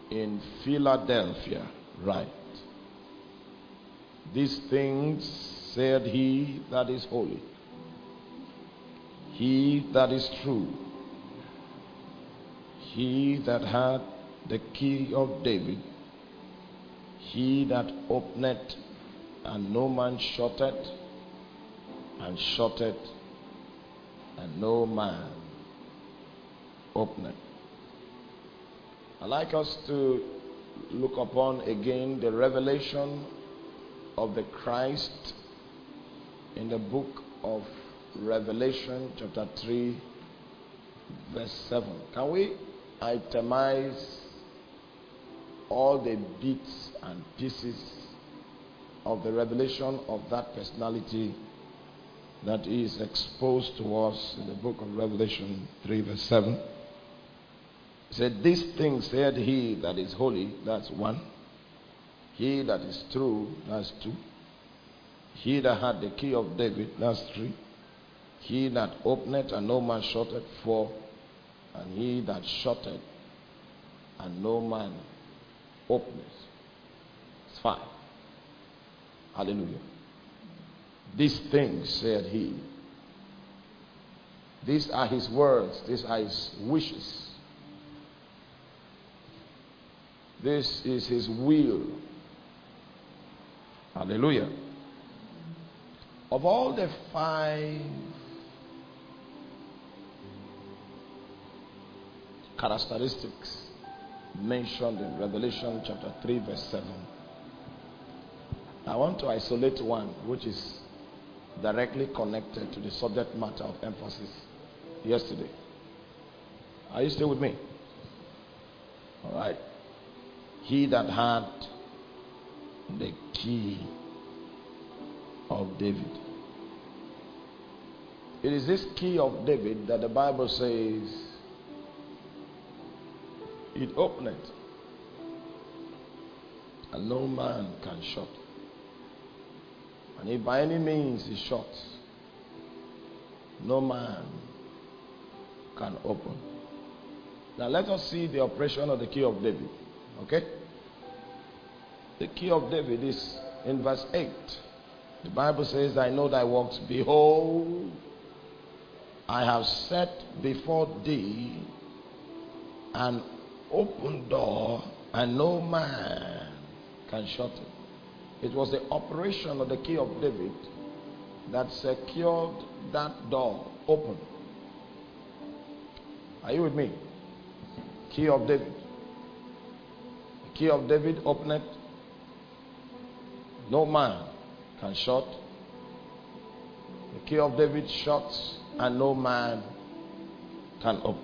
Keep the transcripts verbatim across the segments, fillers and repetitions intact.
in Philadelphia write, These things said he that is holy, he that is true, he that had the key of David, he that openeth and no man shutteth, and shutteth and no man openeth. I'd like us to look upon again the revelation of the Christ in the book of Revelation chapter three verse seven. Can we itemize all the bits and pieces of the revelation of that personality that is exposed to us in the book of Revelation three verse seven? He said, These things said he that is holy, that's one. He that is true, that's two. He that had the key of David, that's three. He that openeth and no man shutteth, four. And he that shutteth and no man openeth, it's five. Hallelujah. These things said he. These are his words. These are his wishes. This is his will. Hallelujah. Of all the five characteristics mentioned in Revelation chapter three verse seven, I want to isolate one which is directly connected to the subject matter of emphasis yesterday. Are you still with me? All right. He that had the key of David. It is this key of David that the Bible says it openeth and no man can shut. And if by any means it shuts, no man can open. Now let us see the operation of the key of David. Okay? The key of David is in verse eight. The Bible says, I know thy works. Behold, I have set before thee an open door, and no man can shut it. It was the operation of the key of David that secured that door open. Are you with me? Key of David. The key of David opened. No man can shut. The key of David shuts, and no man can open.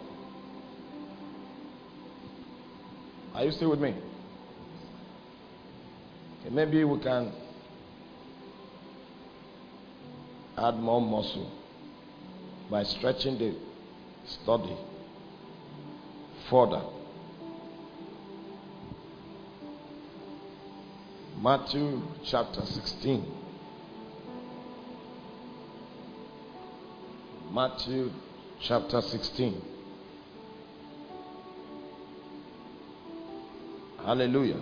Are you still with me? Okay, maybe we can add more muscle by stretching the study further. Matthew chapter sixteen. Matthew chapter sixteen. Hallelujah.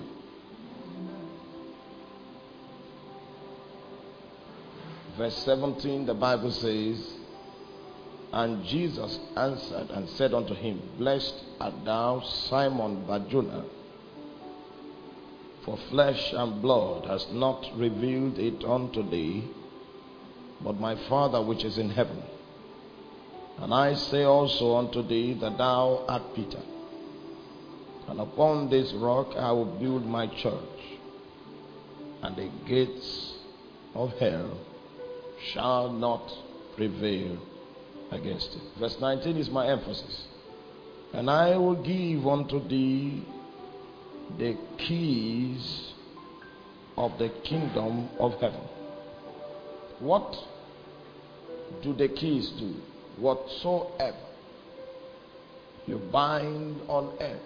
Verse seventeen, the Bible says, And Jesus answered and said unto him, Blessed art thou, Simon Bar-Jonah, for flesh and blood has not revealed it unto thee, but my Father which is in heaven. And I say also unto thee that thou art Peter, and upon this rock I will build my church, and the gates of hell shall not prevail against it. Verse nineteen is my emphasis. And I will give unto thee the keys of the kingdom of heaven. What do the keys do? Whatsoever you bind on earth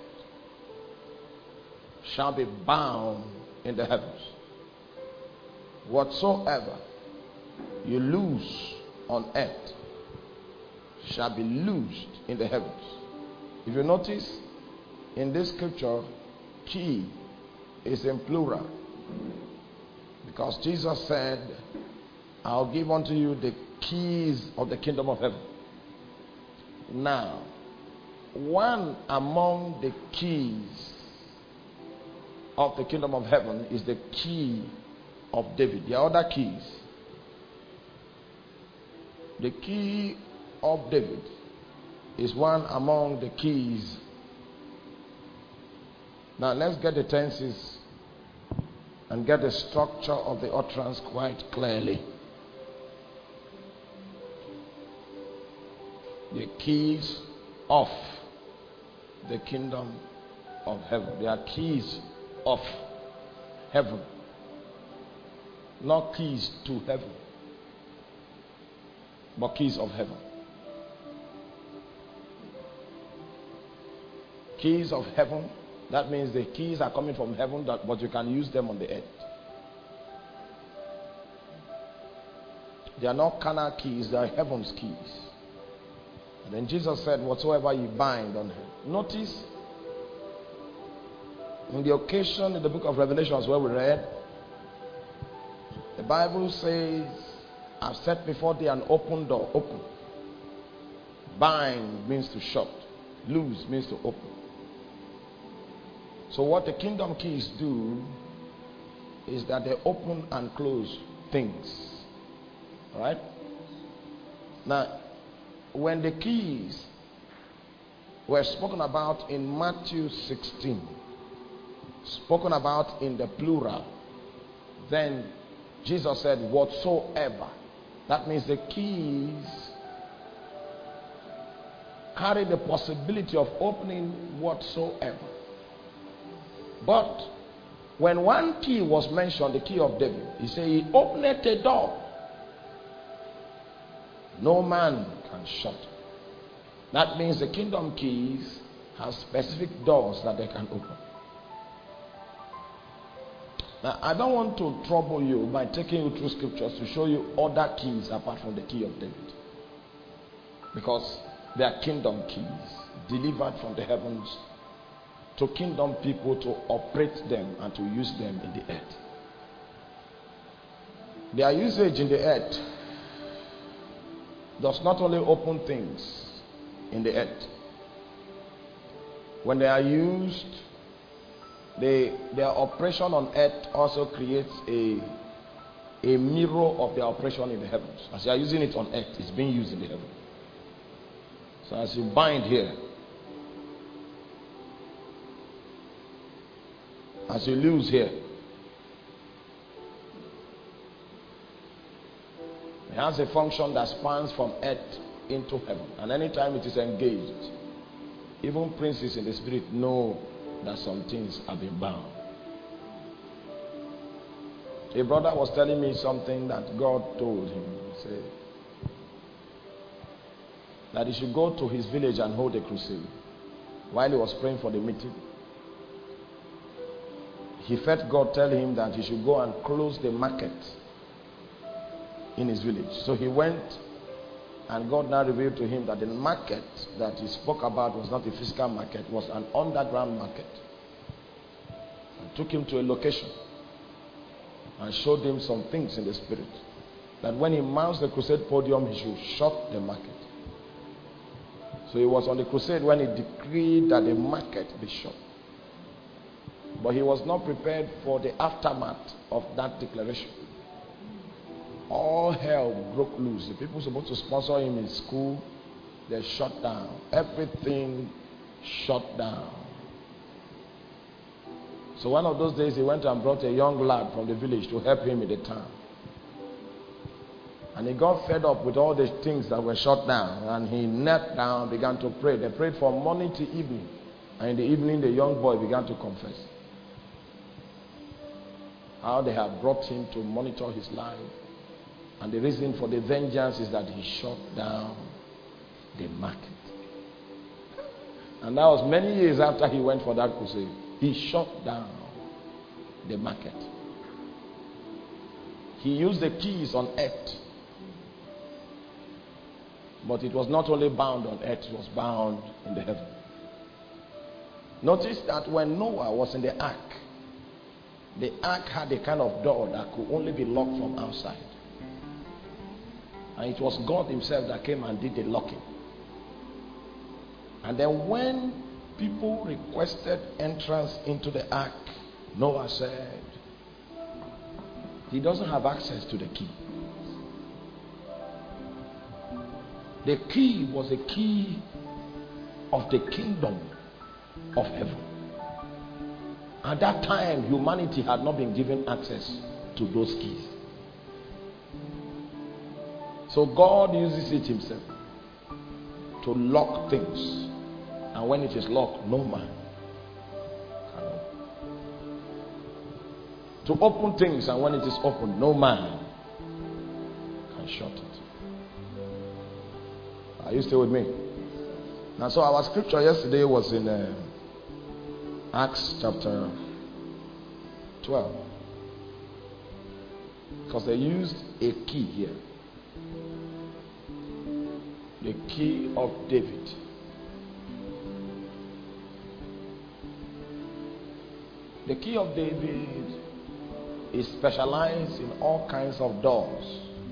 shall be bound in the heavens. Whatsoever you loose on earth shall be loosed in the heavens. If you notice, in this scripture, key is in plural. Because Jesus said, I'll give unto you the keys of the kingdom of heaven. Now, one among the keys of the kingdom of heaven is the key of David. There are other keys. The key of David is one among the keys. Now let's get the tenses and get the structure of the utterance quite clearly. The keys of the kingdom of heaven. They are keys of heaven, not keys to heaven, but keys of heaven. Keys of heaven, that means the keys are coming from heaven, that, but you can use them on the earth. They are not carnal keys, they are heaven's keys. And then Jesus said, whatsoever you bind on earth. Notice, in the occasion in the book of Revelations where we read, the Bible says, I've set before thee an open door. Open. Bind means to shut. Loose means to open. So what the kingdom keys do is that they open and close things. Alright? Now, when the keys were spoken about in Matthew sixteen, spoken about in the plural, then Jesus said, whatsoever. That means the keys carry the possibility of opening whatsoever. But when one key was mentioned, the key of David, he said, he opened a door. No man can shut. That means the kingdom keys have specific doors that they can open. Now, I don't want to trouble you by taking you through scriptures to show you other keys apart from the key of David. Because they are kingdom keys delivered from the heavens to kingdom people to operate them and to use them in the earth. Their usage in the earth does not only open things in the earth. When they are used, they, their operation on earth also creates a, a mirror of their operation in the heavens. As you are using it on earth, it's being used in the heavens. So as you bind here, as you loose here, it has a function that spans from earth into heaven. And anytime it is engaged, even princes in the spirit know that some things have been bound. A brother was telling me something that God told him. He said that he should go to his village and hold a crusade. While he was praying for the meeting, he felt God tell him that he should go and close the market in his village. So he went, and God now revealed to him that the market that he spoke about was not a physical market, it was an underground market. And took him to a location and showed him some things in the spirit. That when he mounts the crusade podium, he should shut the market. So he was on the crusade when he decreed that the market be shut. But he was not prepared for the aftermath of that declaration. All hell broke loose. The people supposed to sponsor him in school, they shut down. Everything shut down. So one of those days he went and brought a young lad from the village to help him in the town. And he got fed up with all the things that were shut down. And he knelt down, began to pray. They prayed from morning to evening. And in the evening the young boy began to confess how they have brought him to monitor his life. And the reason for the vengeance is that he shut down the market. And that was many years after he went for that crusade. He shut down the market. He used the keys on earth. But it was not only bound on earth, it was bound in the heaven. Notice that when Noah was in the ark, the ark had a kind of door that could only be locked from outside. And it was God himself that came and did the locking. And then when people requested entrance into the ark, Noah said he doesn't have access to the key. The key was the key of the kingdom of heaven. At that time, humanity had not been given access to those keys. So God uses it himself to lock things. And when it is locked, no man can open. To open things, and when it is open, no man can shut it. Are you still with me? Now, so our scripture yesterday was in uh, Acts chapter twelve. Because they used a key here. The key of David. The key of David is specialized in all kinds of doors.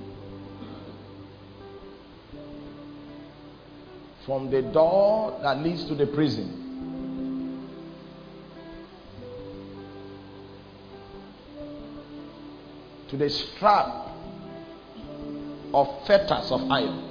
From the door that leads to the prison, to the strap of fetters of iron,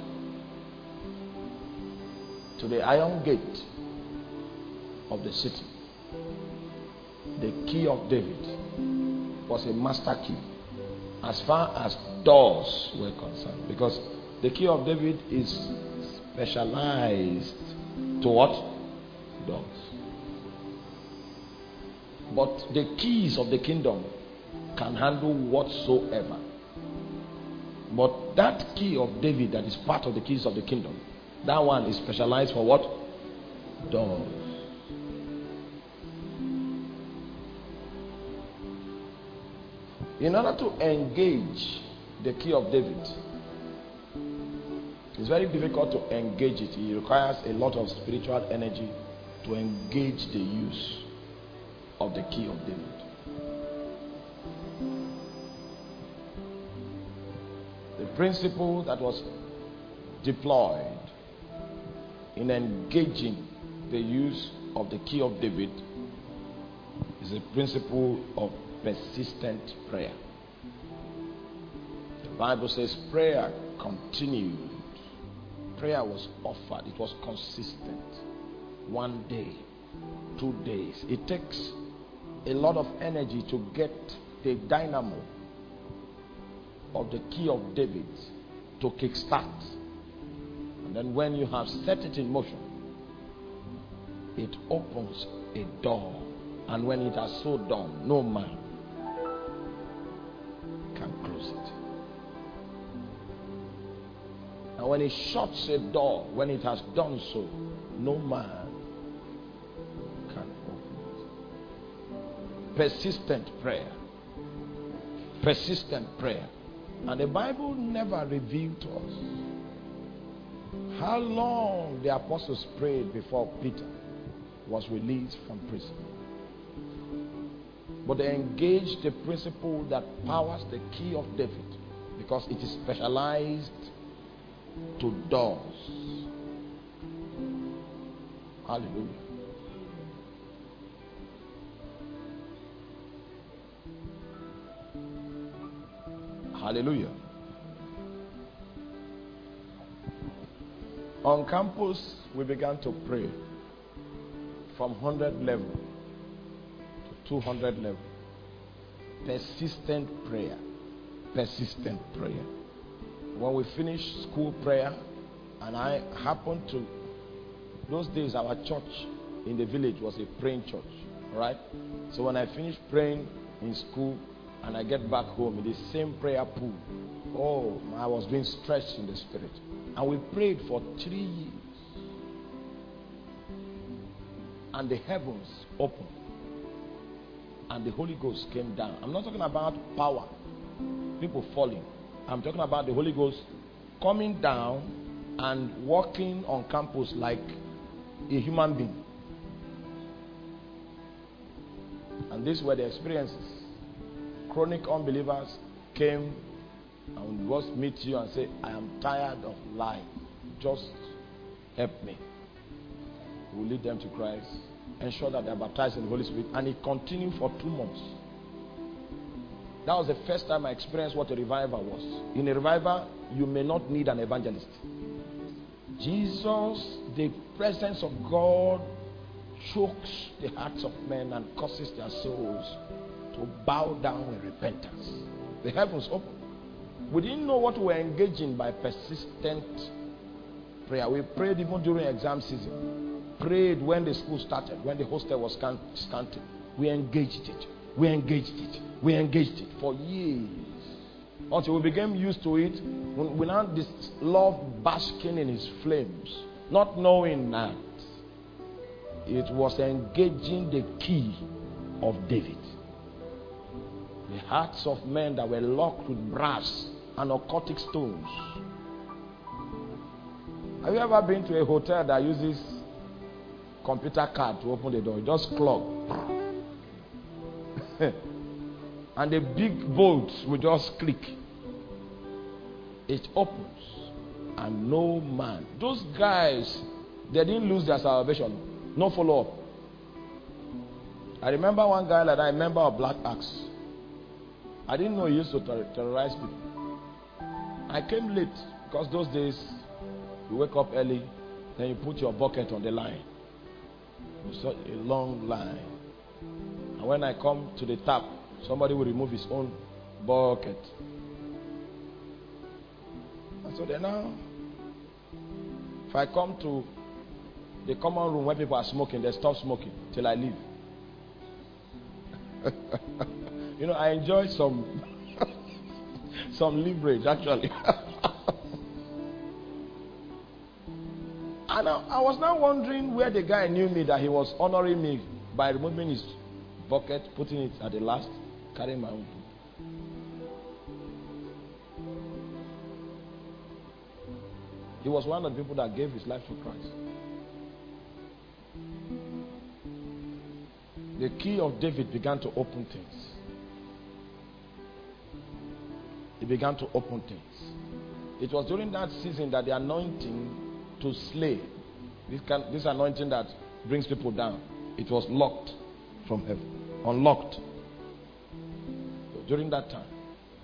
to the iron gate of the city. The key of David was a master key as far as doors were concerned, because the key of David is specialized to what? Doors. But the keys of the kingdom can handle whatsoever. But that key of David that is part of the keys of the kingdom, that one is specialized for what? Doors. In order to engage the key of David, it's very difficult to engage it. It requires a lot of spiritual energy to engage the use of the key of David. The principle that was deployed in engaging the use of the key of David is a principle of persistent prayer. The Bible says prayer continued. Prayer was offered. It was consistent. One day, two days. It takes a lot of energy to get the dynamo of the key of David to kickstart. And then when you have set it in motion, it opens a door. And when it has so done, no man can close it. And when it shuts a door, when it has done so, no man can open it. Persistent prayer. Persistent prayer. And the Bible never revealed to us how long the apostles prayed before Peter was released from prison. But they engaged the principle that powers the key of David, because it is specialized to doors. Hallelujah. Hallelujah. On campus, we began to pray from one hundred level to two hundred level. Persistent prayer. Persistent prayer. When we finished school prayer, and I happened to, those days our church in the village was a praying church, right? So when I finished praying in school and I get back home in the same prayer pool, oh, I was being stretched in the spirit. And we prayed for three years. And the heavens opened. And the Holy Ghost came down. I'm not talking about power, people falling. I'm talking about the Holy Ghost coming down and walking on campus like a human being. And these were the experiences. Chronic unbelievers came and would just meet you and say, I am tired of life. Just help me. We will lead them to Christ. Ensure that they are baptized in the Holy Spirit. And it continued for two months. That was the first time I experienced what a revival was. In a revival, you may not need an evangelist. Jesus, the presence of God, chokes the hearts of men and causes their souls to bow down in repentance. The heavens open. We didn't know what we were engaging by persistent prayer. We prayed even during exam season. Prayed when the school started, when the hostel was scanted. We engaged it. We engaged it. We engaged it for years. Until we became used to it, we now this love basking in his flames, not knowing that it was engaging the key of David. The hearts of men that were locked with brass and occultic stones. Have you ever been to a hotel that uses computer card to open the door? You just clock. And the big bolts will just click. It opens. And no man. Those guys, they didn't lose their salvation. No follow up. I remember one guy like that, a member of Black Axe. I didn't know he used to ter- terrorize people. I came late because those days you wake up early, then you put your bucket on the line. It's a long line. And when I come to the tap, somebody will remove his own bucket. And so then now, if I come to the common room where people are smoking, they stop smoking till I leave. You know, I enjoy some some leverage actually. And I, I was now wondering where the guy knew me, that he was honoring me by removing his bucket, putting it at the last, carrying my own. He was one of the people that gave his life to Christ. The key of David began to open things. He began to open things. It was during that season that the anointing to slay, this, can, this anointing that brings people down, it was locked from heaven. Unlocked. During that time,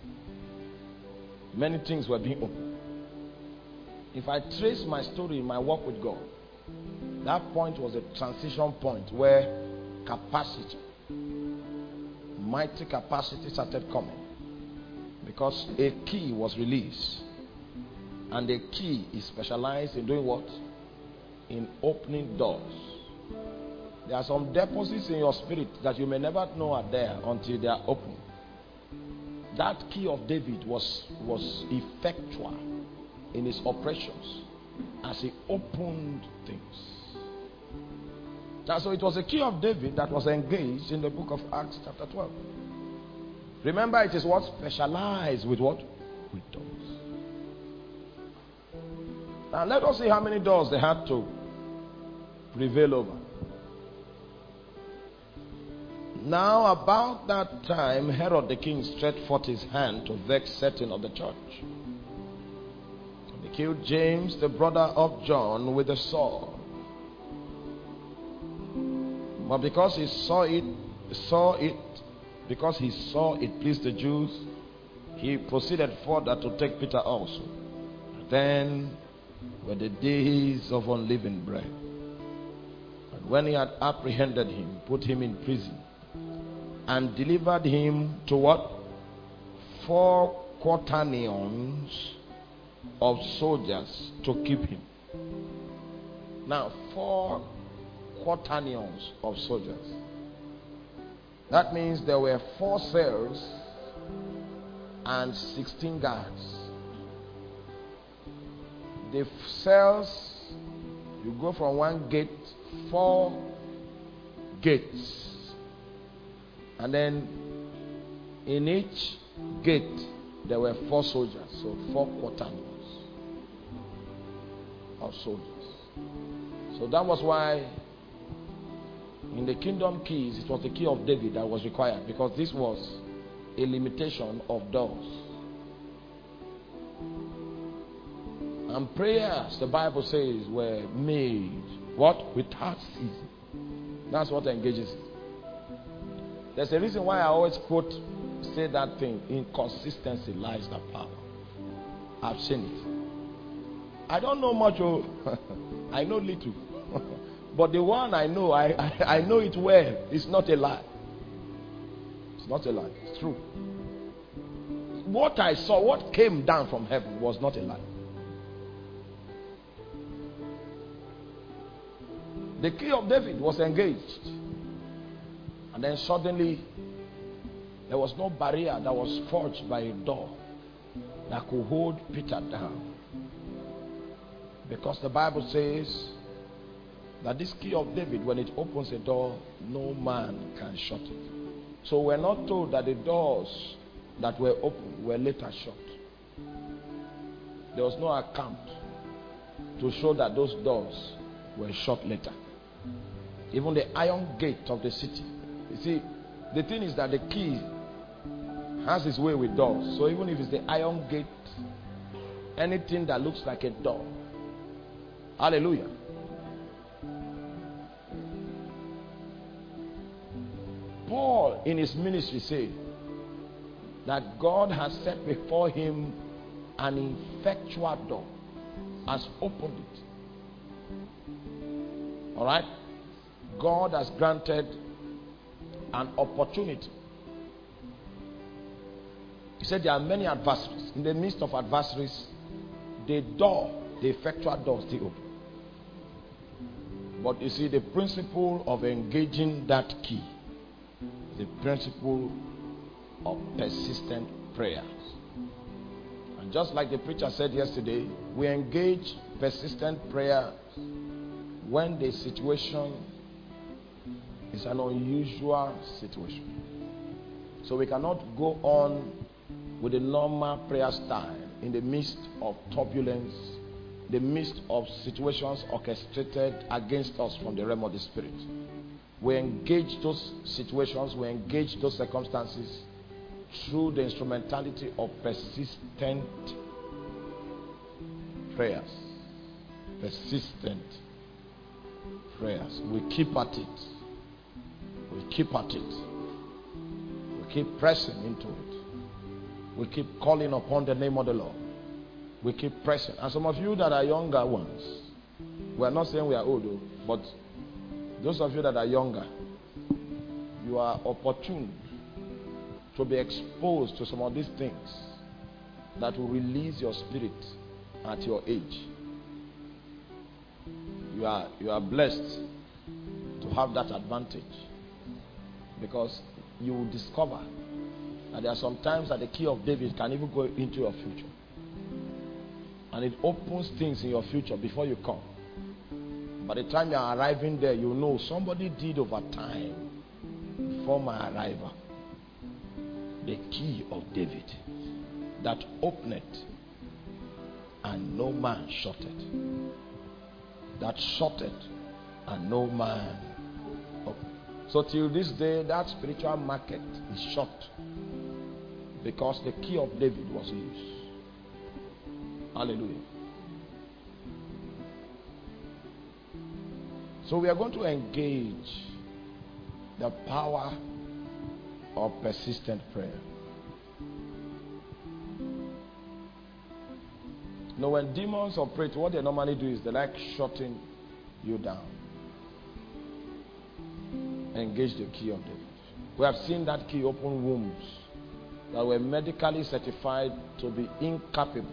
many things were being opened. If I trace my story in my walk with God, that point was a transition point where capacity, mighty capacity started coming. Because a key was released. And the key is specialized in doing what? In opening doors. There are some deposits in your spirit that you may never know are there until they are open. That key of David was, was effectual in his operations as he opened things. Now, so it was a key of David that was engaged in the book of Acts chapter twelve. Remember, it is what? Specialized with what? With doors. Now let us see how many doors they had to prevail over. Now about that time, Herod the king stretched forth his hand to vex certain of the church. He killed James, the brother of John, with a sword. But because he saw it, saw it, because he saw it pleased the Jews, he proceeded further to take Peter also. Then were the days of unleavened bread. And when he had apprehended him, put him in prison, and delivered him to what? Four quaternions of soldiers to keep him. Now, four quaternions of soldiers. That means there were four cells and sixteen guards. The cells, you go from one gate, four gates. And then in each gate, there were four soldiers. So four quaternions of soldiers. So that was why In the kingdom keys, it was the key of David that was required, because this was a limitation of doors. And prayers, the Bible says, were made what? Without ceasing. That's what engages it. There's a reason why I always quote, say that thing: inconsistency lies the power. I've seen it. I don't know much. Oh, I know little. But the one I know, I, I, I know it well. It's not a lie. It's not a lie. It's true. What I saw, what came down from heaven, was not a lie. The key of David was engaged. And then suddenly, there was no barrier that was forged by a door that could hold Peter down. Because the Bible says that this key of David, when it opens a door, no man can shut it. So we're not told that the doors that were opened were later shut. There was no account to show that those doors were shut later. Even the iron gate of the city. You see, the thing is that the key has its way with doors. So even if it's the iron gate, anything that looks like a door. Hallelujah. Paul in his ministry said that God has set before him an effectual door, has opened it. Alright? God has granted an opportunity. He said there are many adversaries. In the midst of adversaries, the door, the effectual door, is still open. But you see, the principle of engaging that key, the principle of persistent prayers. And just like the preacher said yesterday, we engage persistent prayers when the situation is an unusual situation. So we cannot go on with the normal prayer style in the midst of turbulence, the midst of situations orchestrated against us from the realm of the spirit. We engage those situations, we engage those circumstances through the instrumentality of persistent prayers. Persistent prayers. We keep at it. We keep at it. We keep pressing into it. We keep calling upon the name of the Lord. We keep pressing. And some of you that are younger ones, we are not saying we are old, but those of you that are younger, you are opportune to be exposed to some of these things that will release your spirit at your age. You are, you are blessed to have that advantage, because you will discover that there are some times that the key of David can even go into your future. And it opens things in your future before you come. By the time you are arriving there, you know somebody did over time before my arrival. The key of David that opened and no man shut it. That shut it and no man opened. So till this day, that spiritual market is shut because the key of David was used. Hallelujah. So we are going to engage the power of persistent prayer. You know, when demons operate, what they normally do is they like shutting you down. Engage the key of David. We have seen that key open wombs that were medically certified to be incapable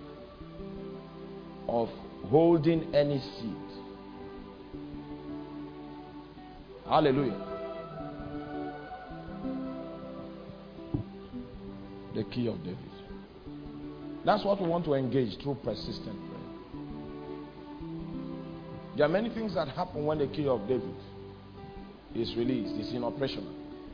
of holding any seed. Hallelujah. The key of David. That's what we want to engage through persistent prayer. There are many things that happen when the key of David is released, is in operation.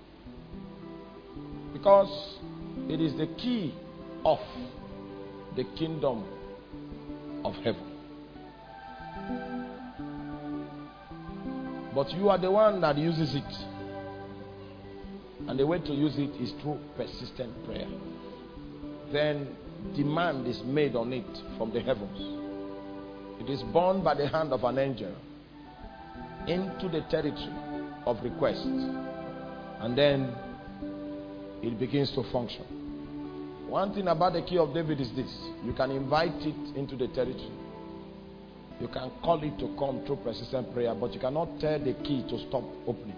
Because it is the key of the kingdom of heaven. But you are the one that uses it. And the way to use it is through persistent prayer. Then demand is made on it from the heavens. It is borne by the hand of an angel into the territory of request. And then it begins to function. One thing about the key of David is this: you can invite it into the territory. You can call it to come through persistent prayer, but you cannot tell the key to stop opening.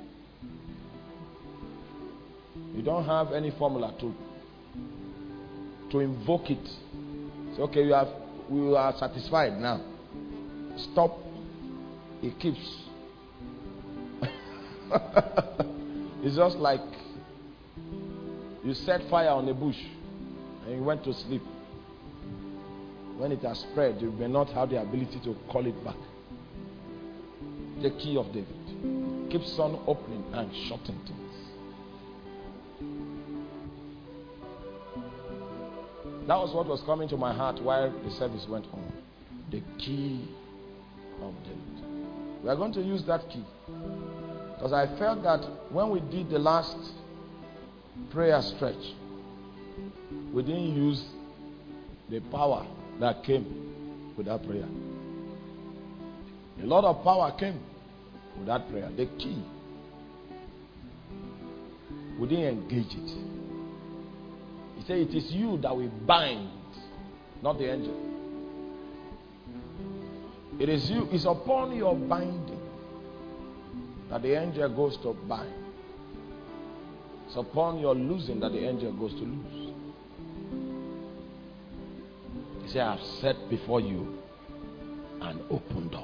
You don't have any formula to to invoke it. Say, okay, you have we are satisfied now. Stop. It keeps. It's just like you set fire on a bush and you went to sleep. When it has spread, you may not have the ability to call it back. The key of David keeps on opening and shutting things. That was what was coming to my heart while the service went on. The key of David. We are going to use that key. Because I felt that when we did the last prayer stretch, we didn't use the power that came with that prayer. A lot of power came with that prayer. The key. We didn't engage it. He said, it is you that we bind, not the angel. It is you, it's upon your binding that the angel goes to bind. It's upon your losing that the angel goes to lose. He said, I have set before you an open door.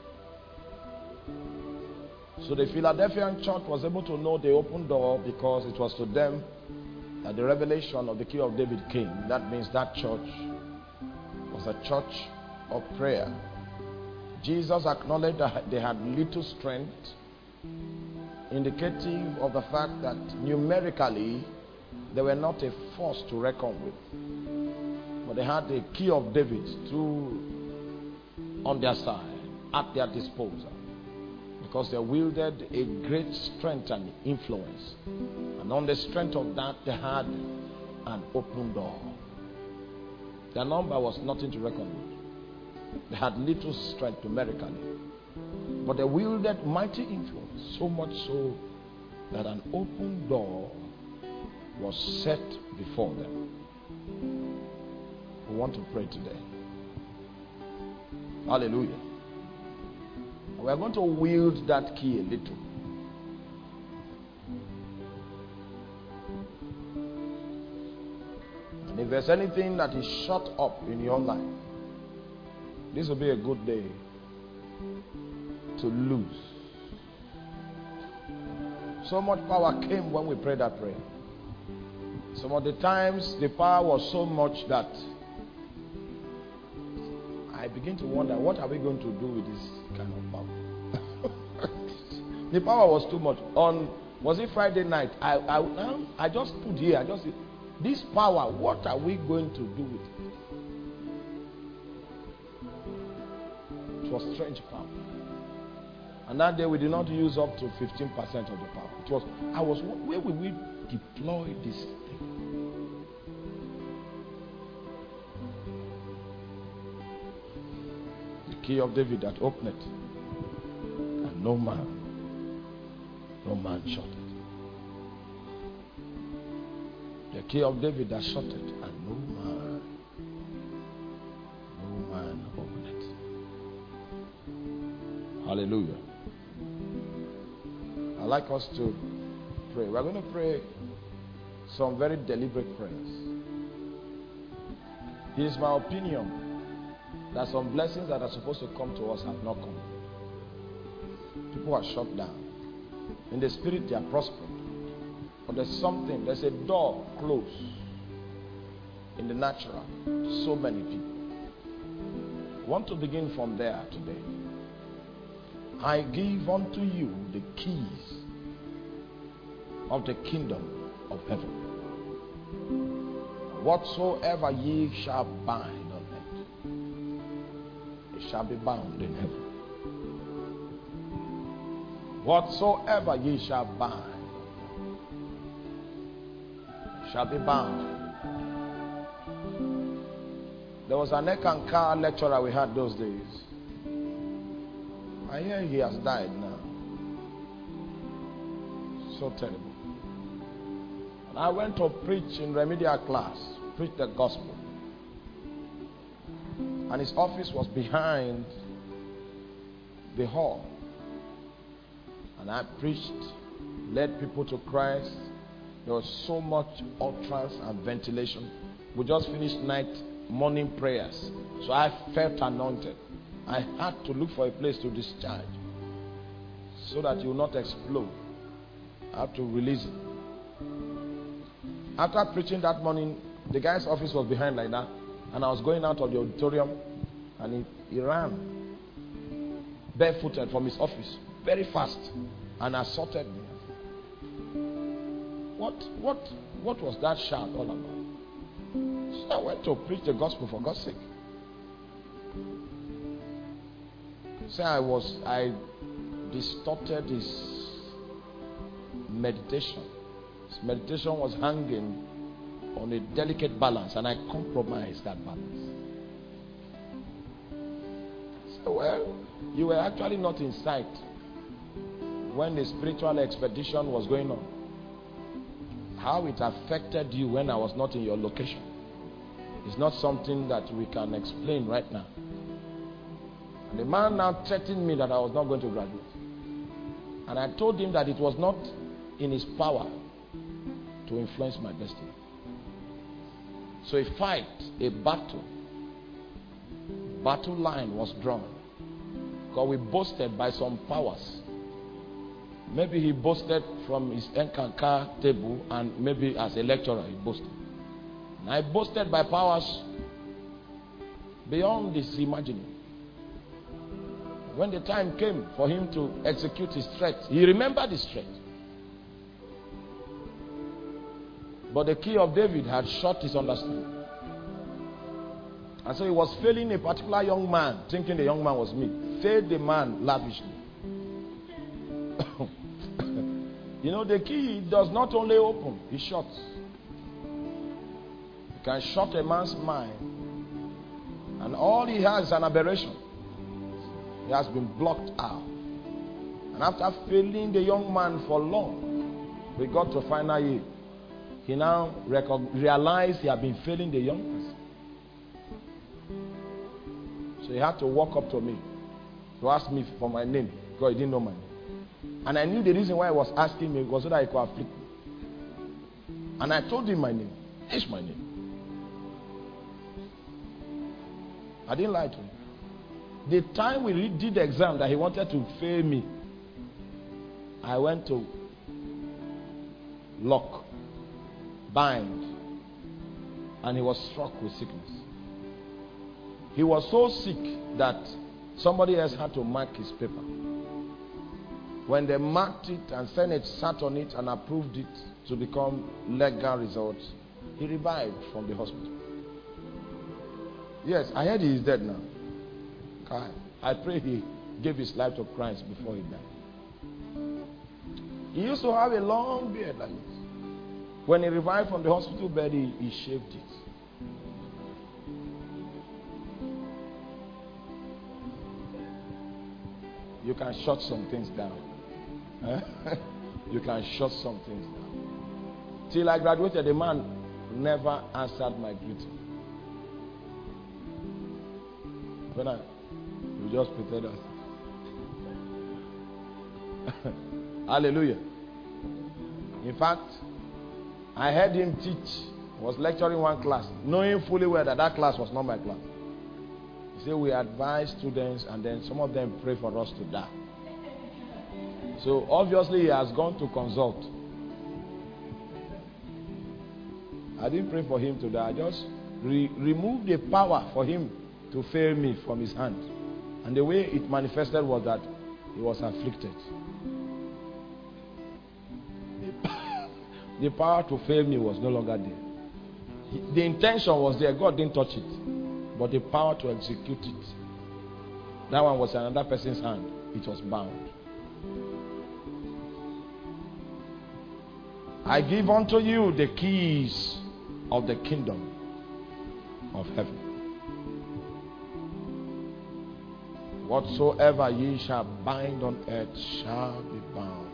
So the Philadelphian church was able to know the open door because it was to them that the revelation of the key of David came. That means that church was a church of prayer. Jesus acknowledged that they had little strength, indicative of the fact that numerically they were not a force to reckon with. But they had the key of David to, on their side, at their disposal. Because they wielded a great strength and influence. And on the strength of that, they had an open door. Their number was nothing to reckon with. They had little strength numerically. But they wielded mighty influence, so much so that an open door was set before them. We want to pray today. Hallelujah. We are going to wield that key a little. And if there's anything that is shut up in your life, this will be a good day to lose. So much power came when we prayed that prayer. Some of the times the power was so much that I begin to wonder, what are we going to do with this kind of power? The power was too much. On, was it Friday night? I, I, I just put here, I just, this power, what are we going to do with it? It was strange power. And that day we did not use up to fifteen percent of the power. It was, I was, where will we deploy this thing? The key of David that opened it, and no man, no man shut it. The key of David that shut it, and no man, no man opened it. Hallelujah. I'd like us to pray. We're going to pray some very deliberate prayers. It is my opinion that some blessings that are supposed to come to us have not come. People are shut down. In the spirit, they are prospering. But there's something, there's a door closed in the natural to so many people. I want to begin from there today. I give unto you the keys of the kingdom of heaven. Whatsoever ye shall bind on earth, it shall be bound in heaven. Whatsoever ye shall bind shall be bound. There was an Ekankar lecturer we had those days. I hear he has died now. So terrible. And I went to preach in remedial class, preach the gospel. And his office was behind the hall. And I preached, led people to Christ. There was so much utterance and ventilation. We just finished night morning prayers. So I felt anointed. I had to look for a place to discharge so that you will not explode. I have to release it. After preaching that morning, the guy's office was behind like that, and I was going out of the auditorium, and he, he ran barefooted from his office very fast and assaulted me. What what what was that shout all about? So I went to preach the gospel for God's sake. So I was I distorted his meditation. His meditation was hanging on a delicate balance, and I compromised that balance. So, well, you were actually not in sight when the spiritual expedition was going on. How it affected you when I was not in your location is not something that we can explain right now. And the man now threatened me that I was not going to graduate. And I told him that it was not in his power to influence my destiny. So a fight, a battle, battle line was drawn. Because we boasted by some powers. Maybe he boasted from his Ekankar table, and maybe as a lecturer he boasted. And I boasted by powers beyond his imagining. When the time came for him to execute his threat, he remembered his threat. But the key of David had shot his understanding. And so he was failing a particular young man, thinking the young man was me. Failed the man lavishly. You know, the key does not only open, it shuts. It can shut a man's mind. And all he has is an aberration. He has been blocked out. And after failing the young man for long, we got to final year. He now realized he had been failing the young person. So he had to walk up to me to ask me for my name, because he didn't know my name. And I knew the reason why he was asking me was so that he could afflict me. And I told him my name. It's my name. I didn't lie to him. The time we did the exam that he wanted to fail me, I went to lock, bind, and he was struck with sickness. He was so sick that somebody else had to mark his paper. When they marked it and Senate sat on it and approved it to become legal results, he revived from the hospital. Yes, I heard he is dead now. I, I pray he gave his life to Christ before he died. He used to have a long beard like this. When he revived from the hospital bed, he, he shaved it. You can shut some things down. You can shut some things down. Till I graduated, the man never answered my greeting. When I, you just pretend us. Hallelujah. In fact, I heard him teach. Was lecturing one class, knowing fully well that that class was not my class. He said, we advise students, and then some of them pray for us to die. So obviously he has gone to consult. I didn't pray for him to die. I just re- removed the power for him to fail me from his hand. And the way it manifested was that he was afflicted. The power to fail me was no longer there. The intention was there. God didn't touch it. But the power to execute it, that one was in another person's hand. It was bound. I give unto you the keys of the kingdom of heaven. Whatsoever ye shall bind on earth shall be bound.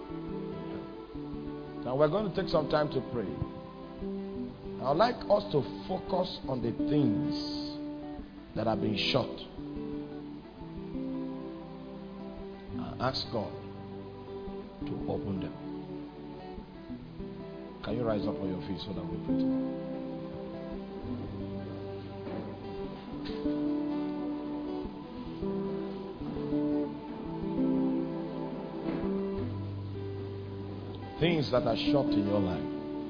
Now we're going to take some time to pray. I'd like us to focus on the things that have been shut. And ask God to open them. Can you rise up on your feet so that we pray together? Things that are shut in your life.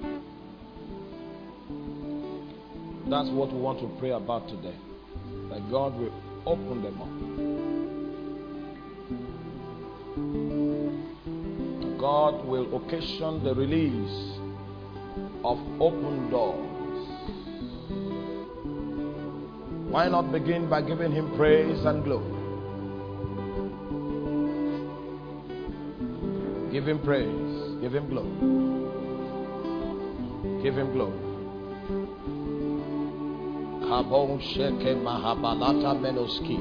That's what we want to pray about today. That God will open them up. God will occasion the release of open doors. Why not begin by giving Him praise and glory? Give Him praise. Give Him glory. Give Him glory. Kabon sheke mahabalata menoski.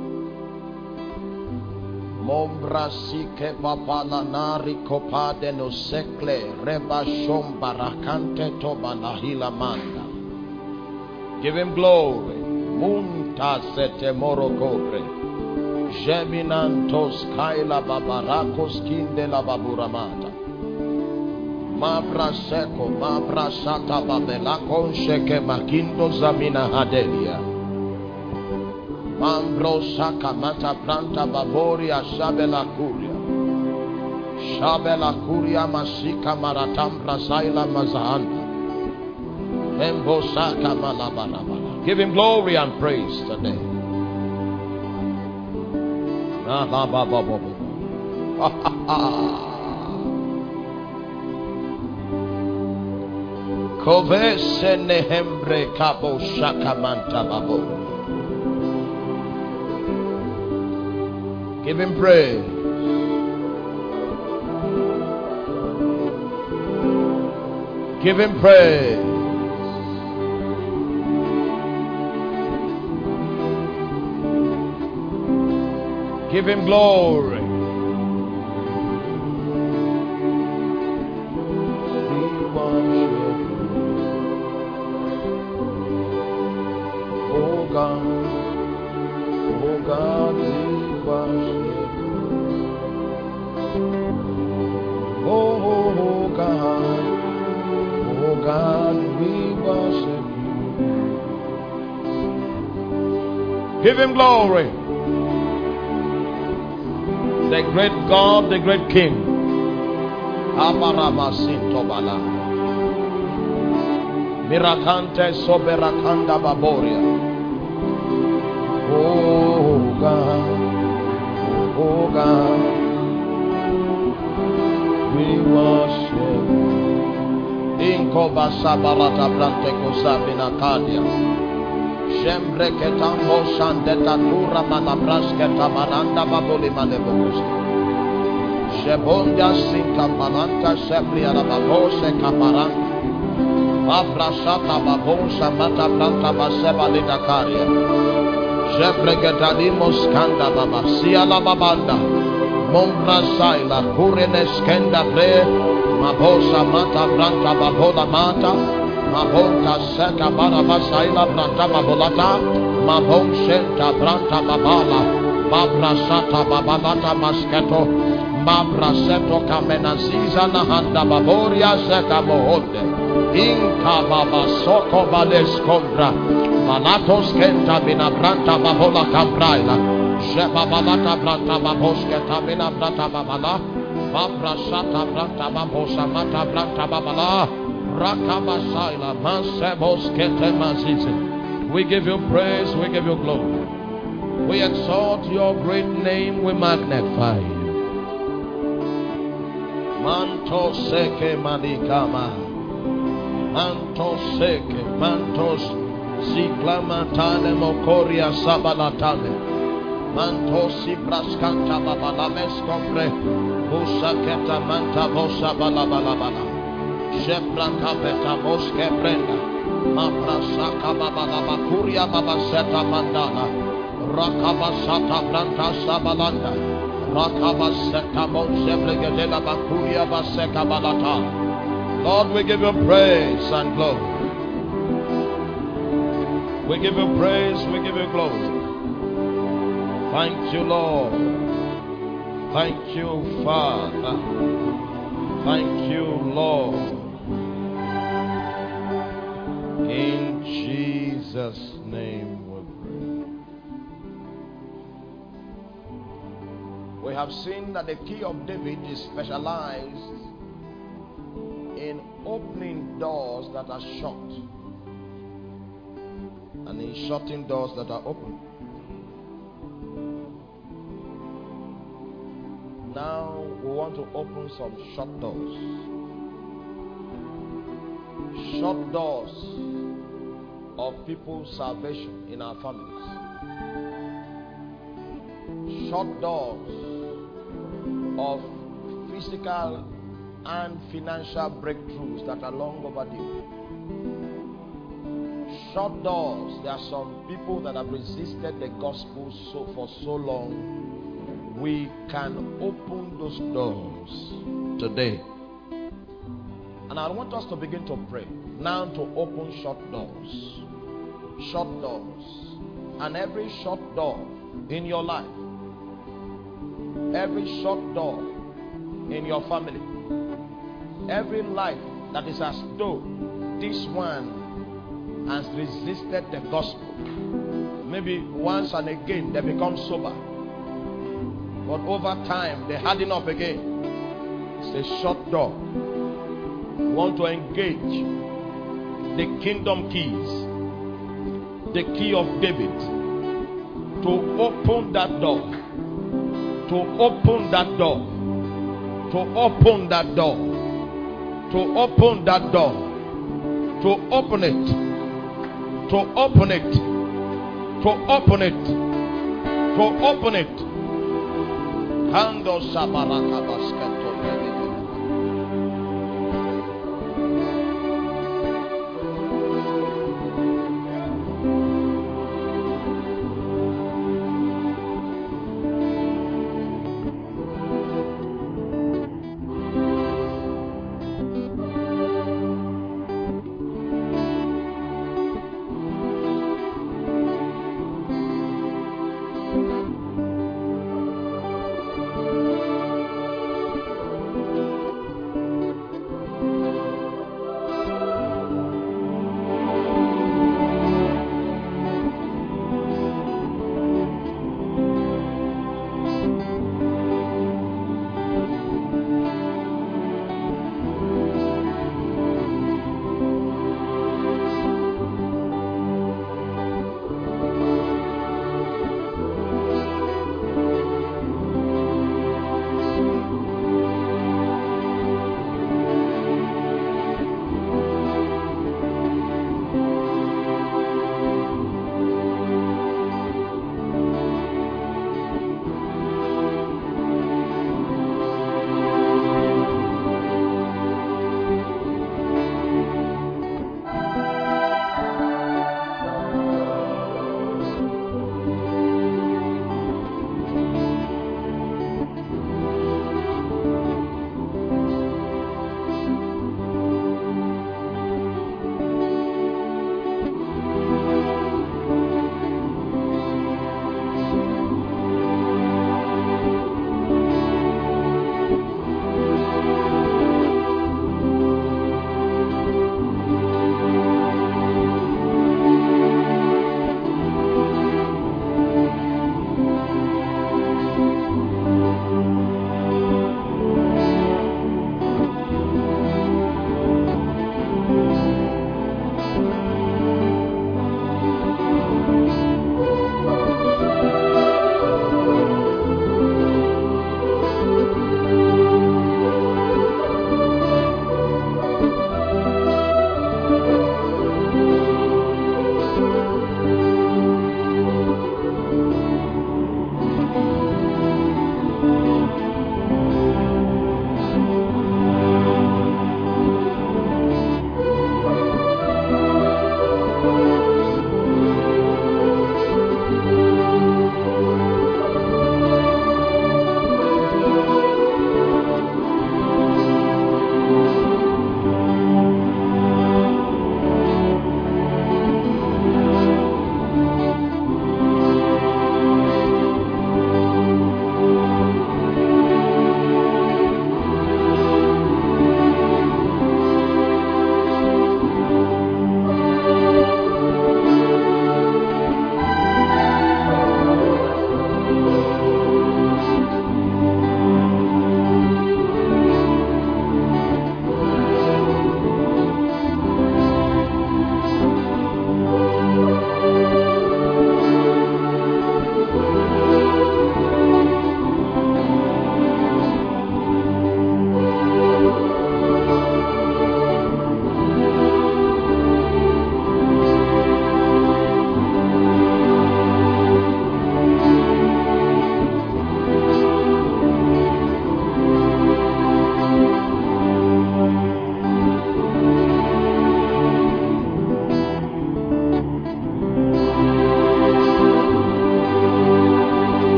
Mombra sike papala nari kopade no sekle reba shom barakante to banahila manda. Give Him glory. Munta sete moro cobre. Jeminantos kaila babarakos kinde la baburamata. Mabra seko, mabra sata babela konsheke makindo zamina hadelia. Mambro saka mata pranta baboria shabela kuria. Shabela kuria masika maratambra saila mazahanda. Embo saka malabarabala. Give Him glory and praise today. Ah, ba ba ba ba ba. Ha ha ha. Kovese nehembre kabo shakamanta babo. Give Him praise. Give Him praise. Give Him glory. God, oh God, we worship you. Oh, oh, oh God, oh God, we worship you. Give Him glory. The great God, the great King. Abaramasinto-bala. Mirakante soberakanda baboria. Oh God, oh God, we worship you. Inko basabarata brante kozabina kadia. Shembre ketambo shandeta tura malabraske tamaranda babuli malebos. Shebonda sinta malanta sebria la babose kaparanta. Abrasata babonsa mata planta baseba lidakaria. Jebregedalimos kanda baba sia la babanda mombra saila kurenes kenda bre mabosa mata branta babola mata mabonta seka baraba saila branta babolata mabon shenta branta babala babra sata babalata masketo babra seto kamenaziza na handa baboria seka mohonde inka baba soko bales kombra Malatos kenta bina branta babola kambraila. Sheba balata branta baboske tabina branta babala. Babra sata branta babosa mata branta babala. Rakabasaila mansebos kete mazizi. We give you praise, we give you glory. We exalt your great name, we magnify you. Manto seke malikama. Manto seke, mantos Siklamatane mokoria sabalatane. Mantosi praskanta babalames compre. Busaketa manta bosa balabalabala. Shebraka beta moske brenda. Mabrasaka baba baba kuria baba seta mandala. Rakaba sata branta sabalanda. Rakaba seta monse bregedela bakuria baseka balata. Lord, we give you praise and glory. We give you praise, we give you glory. Thank you, Lord. Thank you, Father. Thank you, Lord. In Jesus' name we pray. We have seen that the key of David is specialized in opening doors that are shut and in shutting doors that are open. Now we want to open some shut doors. Shut doors of people's salvation in our families. Shut doors of physical and financial breakthroughs that are long overdue. Shut doors. There are some people that have resisted the gospel so for so long. We can open those doors today. And I want us to begin to pray now to open shut doors. Shut doors. And every shut door in your life, every shut door in your family, every life that is as though this one has resisted the gospel. Maybe once and again they become sober, but over time they harden up again. It's a shut door. You want to engage the kingdom keys, the key of David, to open that door, to open that door, to open that door, to open that door, to open it, to open it, to open it, to open it. Hando sabaraka basketo bebe.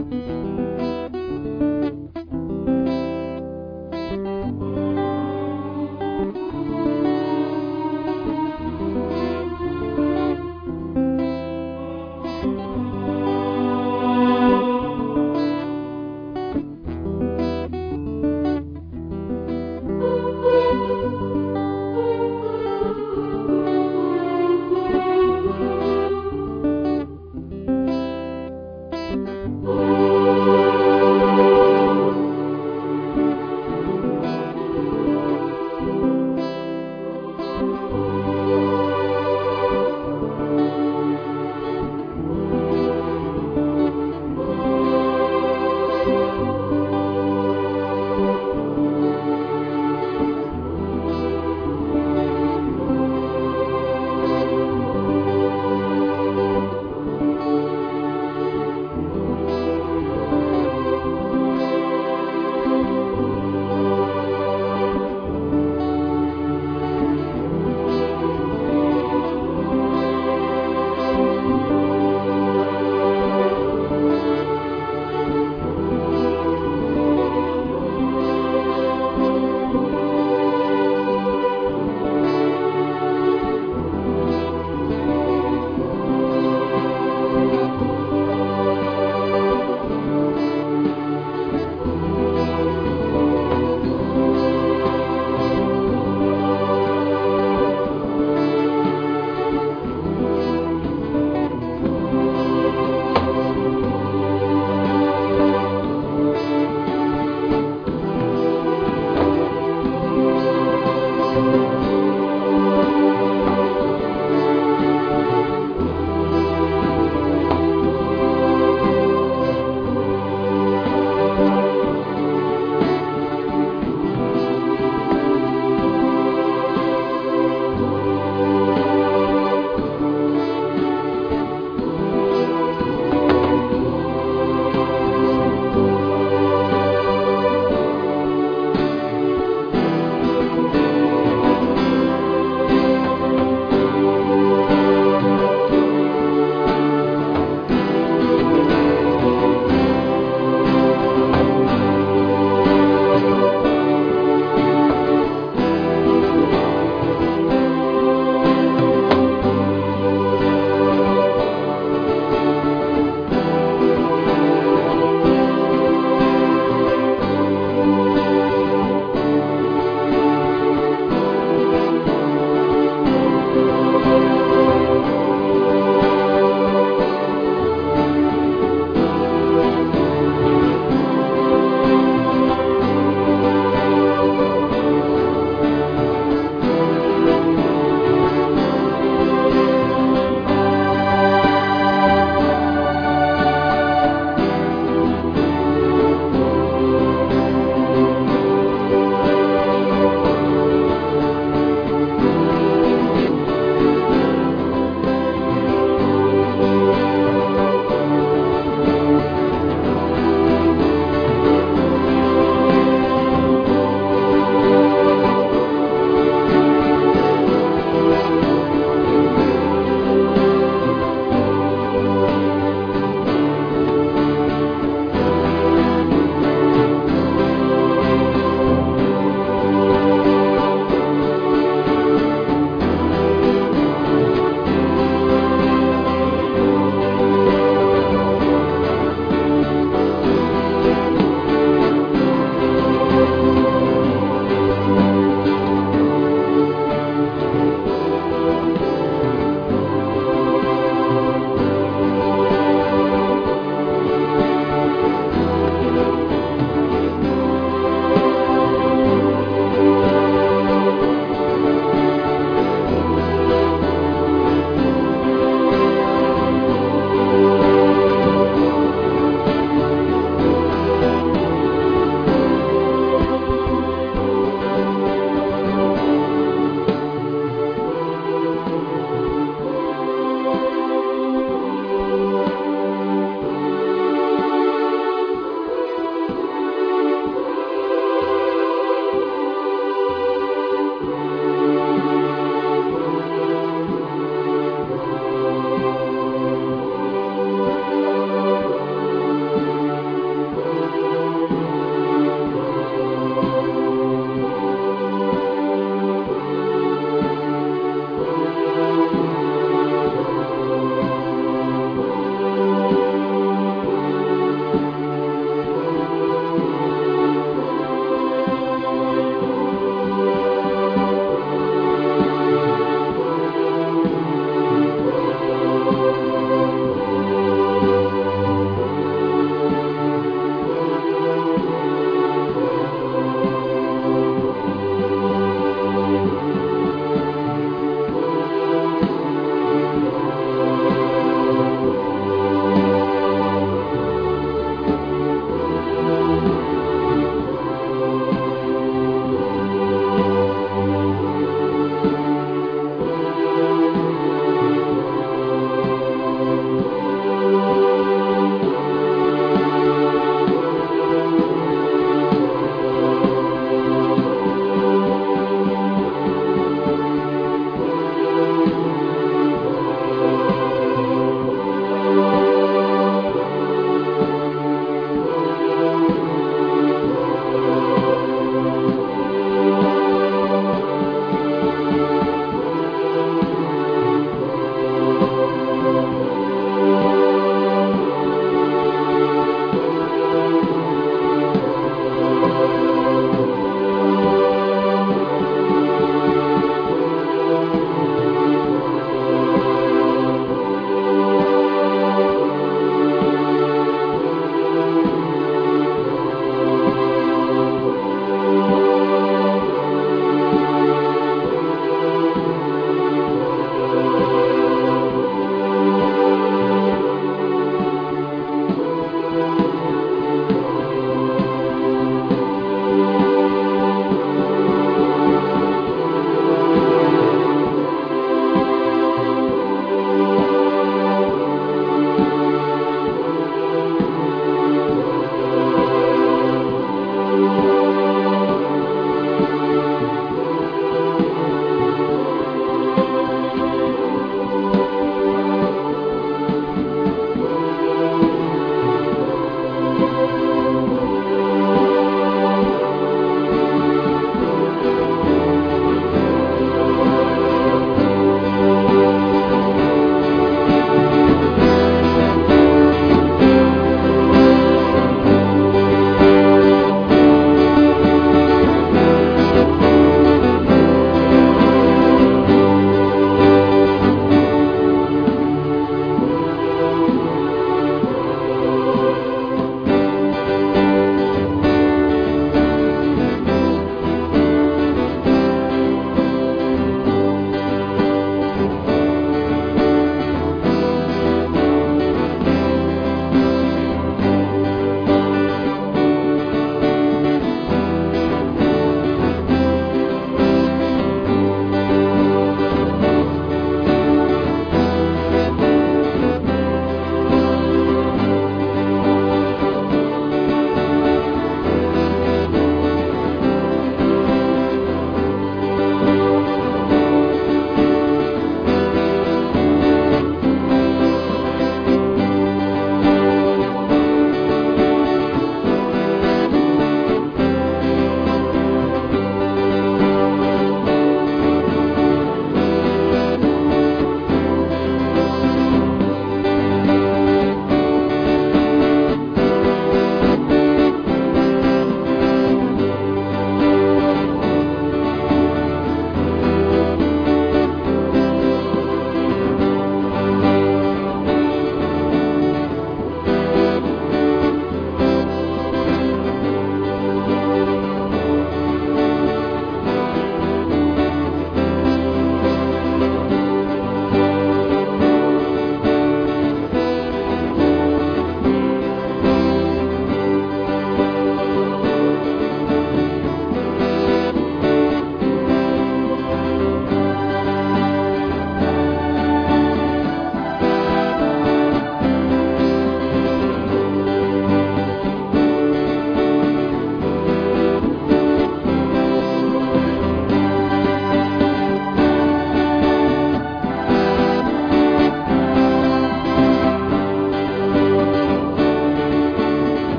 Oh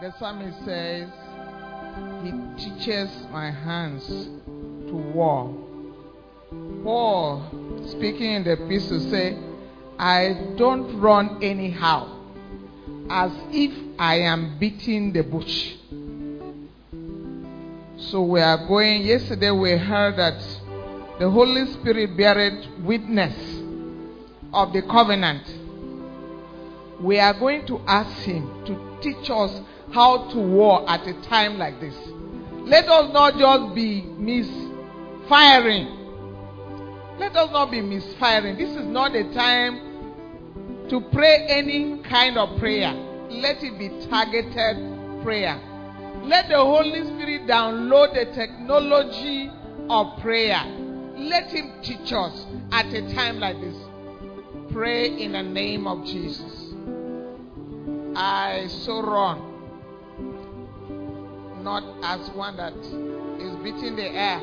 The psalmist says, He teaches my hands to war. Paul, speaking in the epistle, say, I don't run anyhow, as if I am beating the bush. So we are going, yesterday we heard that the Holy Spirit beareth witness of the covenant. We are going to ask Him to teach us how to war at a time like this. Let us not just be misfiring. Let us not be misfiring. This is not a time to pray any kind of prayer. Let it be targeted prayer. Let the Holy Spirit download the technology of prayer. Let Him teach us at a time like this. Pray in the name of Jesus. I so run, not as one that is beating the air.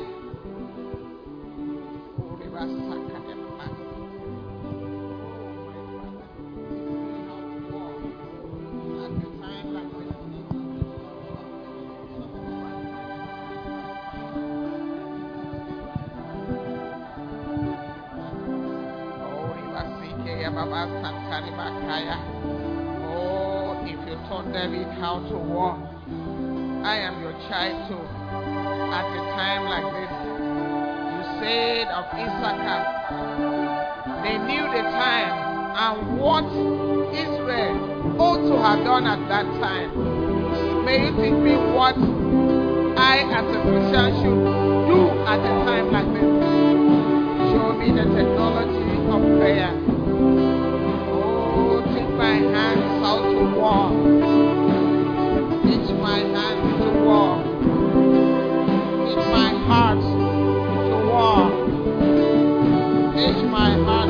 Oh, if you taught David how to walk, I am your child too. At a time like this, you said of Issachar, they knew the time and what Israel ought to have done at that time. May you teach me what I as a Christian should do at a time like this. Show me the technology of prayer. Oh, teach my hands how to walk. Teach my hands to walk. Teach my heart to walk. Teach my heart.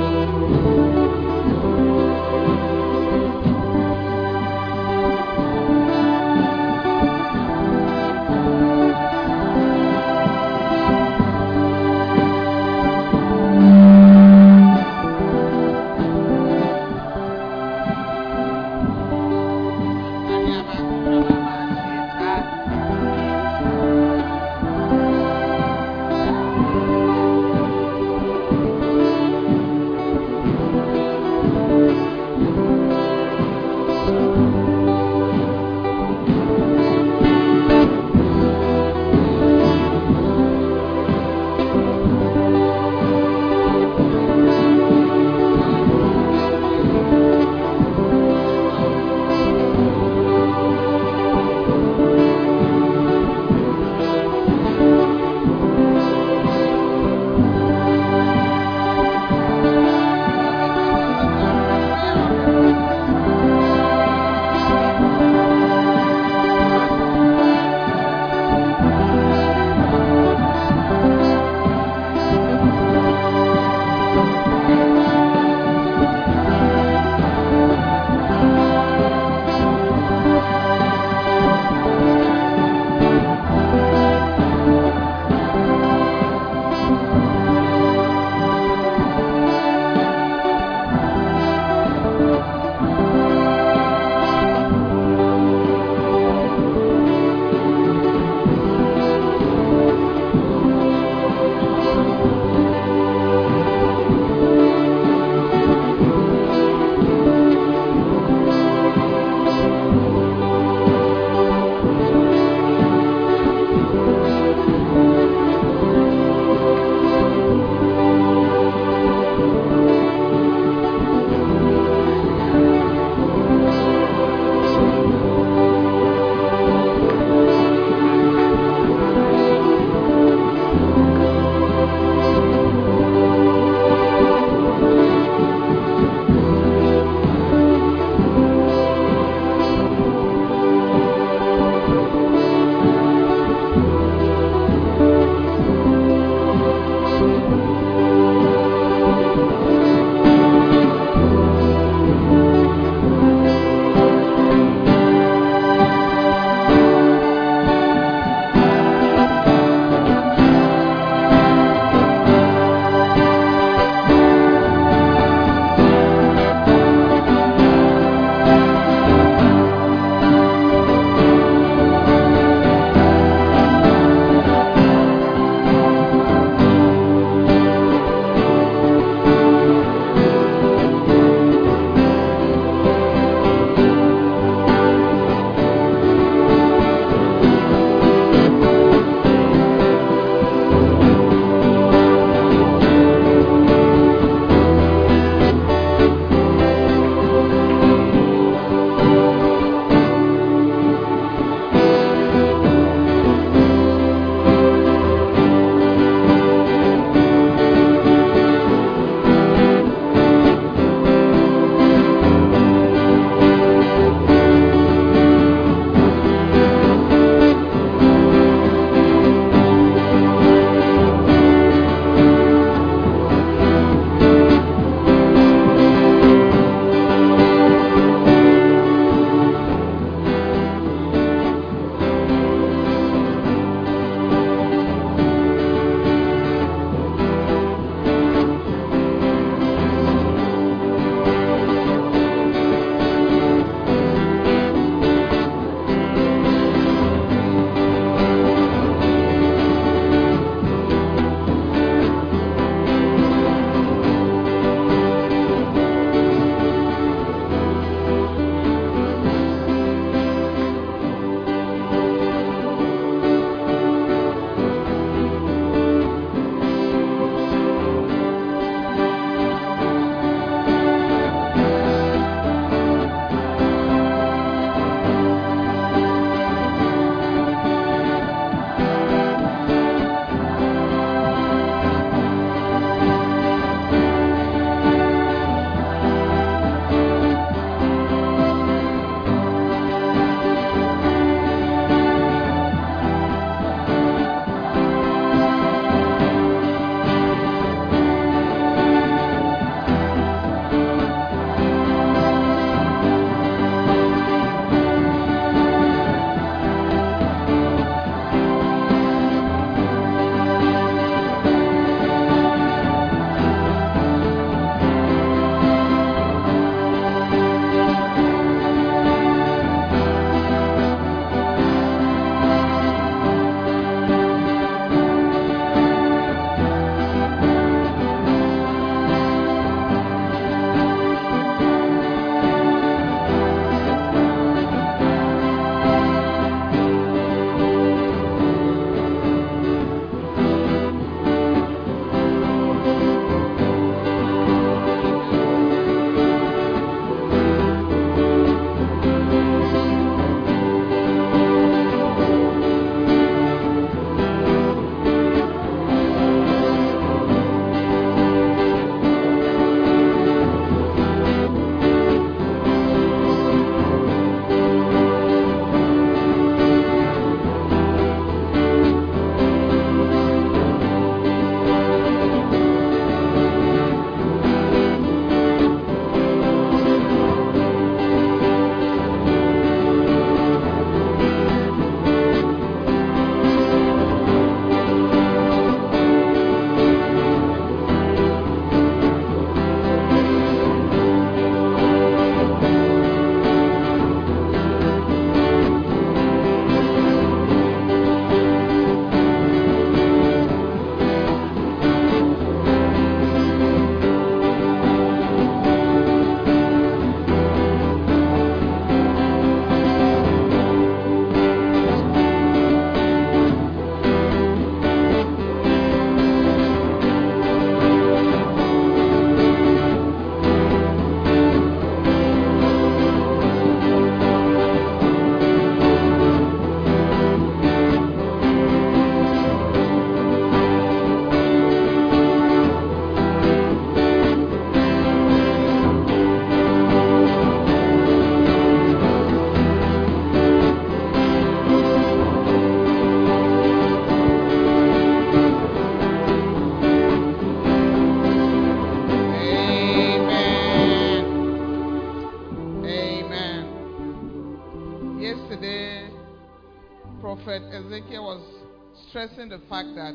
stressing the fact that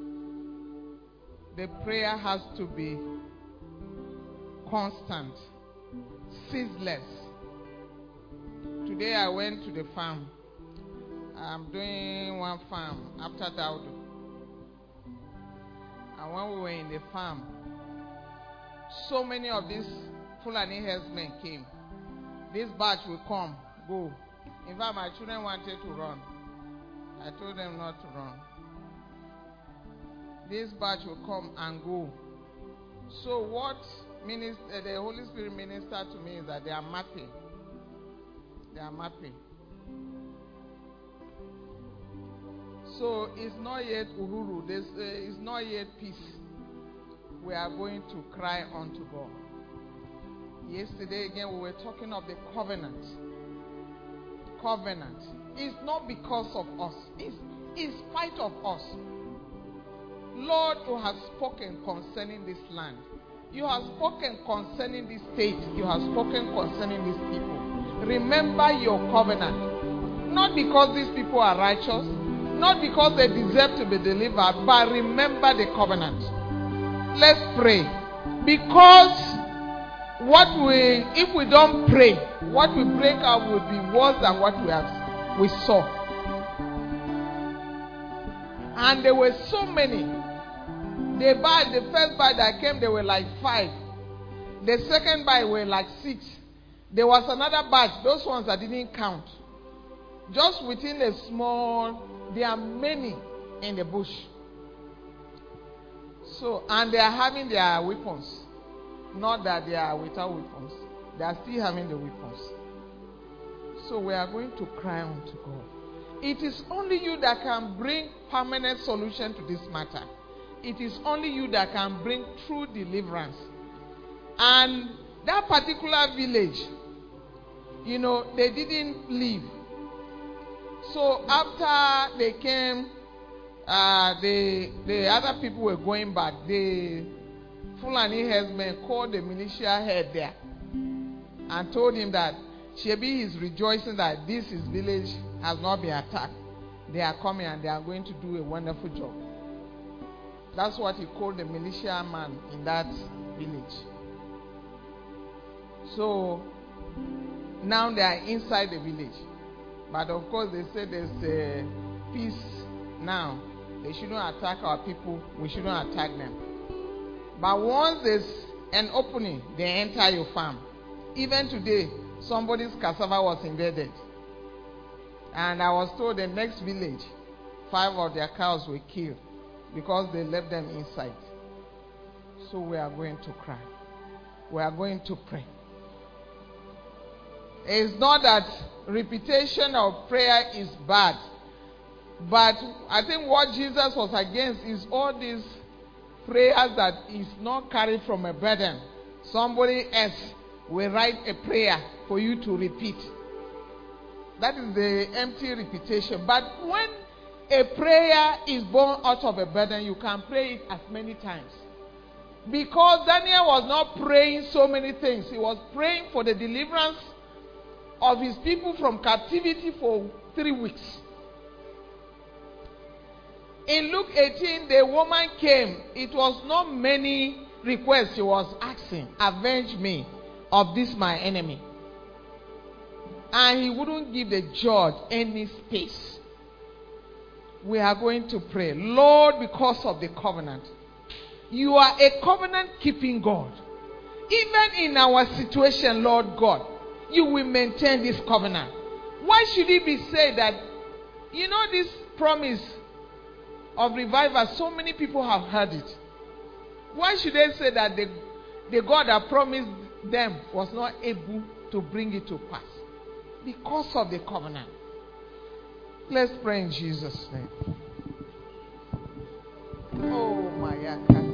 the prayer has to be constant, ceaseless. Today I went to the farm. I'm doing one farm after Daudu. And when we were in the farm, so many of these Fulani herdsmen came. This batch will come, go. In fact, my children wanted to run. I told them not to run. This batch will come and go. So what minister, the Holy Spirit ministered to me is that they are mapping. They are mapping. So it's not yet uhuru. This uh, it's not yet peace. We are going to cry unto God. Yesterday again we were talking of the covenant. Covenant. It's not because of us. It's in spite of us. Lord, you have spoken concerning this land. You have spoken concerning this state. You have spoken concerning these people. Remember your covenant. Not because these people are righteous, not because they deserve to be delivered, but remember the covenant. Let's pray. Because what we, if we don't pray, what we break out will be worse than what we have, we saw. And there were so many. The buy, the first buy that came, there were like five. The second buy were like six. There was another batch, those ones that didn't count. Just within a small, there are many in the bush. So, and they are having their weapons. Not that they are without weapons. They are still having the weapons. So we are going to cry unto God. It is only you that can bring permanent solution to this matter. It is only you that can bring true deliverance. And that particular village, you know, they didn't leave. So after they came, uh, the the other people were going back. The Fulani herdsmen called the militia head there and told him that Shebi is rejoicing that this his village has not been attacked. They are coming and they are going to do a wonderful job. That's what he called the militia man in that village. So now they are inside the village. But of course they say there's a peace now. They shouldn't attack our people. We shouldn't attack them. But once there's an opening, they enter your farm. Even today, somebody's cassava was invaded. And I was told the next village, five of their cows were killed because they left them inside. So we are going to cry. We are going to pray. It's not that repetition of prayer is bad. But I think what Jesus was against is all these prayers that is not carried from a burden. Somebody else will write a prayer for you to repeat. That is the empty repetition. But when a prayer is born out of a burden, you can pray it as many times. Because Daniel was not praying so many things. He was praying for the deliverance of his people from captivity for three weeks. In Luke eighteen, the woman came. It was not many requests she was asking. Avenge me of this my enemy. And he wouldn't give the judge any space. We are going to pray. Lord, because of the covenant. You are a covenant-keeping God. Even in our situation, Lord God, you will maintain this covenant. Why should it be said that, you know, this promise of revival, so many people have heard it. Why should they say that the, the God that promised them was not able to bring it to pass? Because of the covenant. Let's pray in Jesus' name. Oh my God.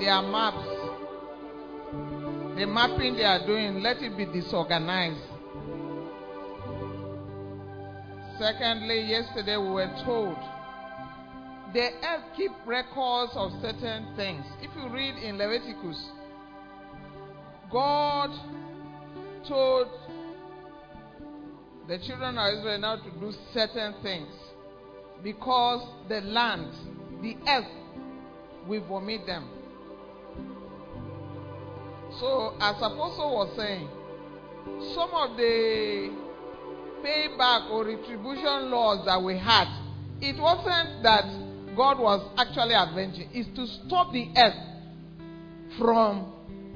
their maps, the mapping they are doing, let it be disorganized. Secondly, yesterday we were told the earth keep records of certain things. If you read in Leviticus, God told the children of Israel now to do certain things because the land, the earth, will vomit them. So, as Apostle was saying, some of the payback or retribution laws that we had, it wasn't that God was actually avenging. It's to stop the earth from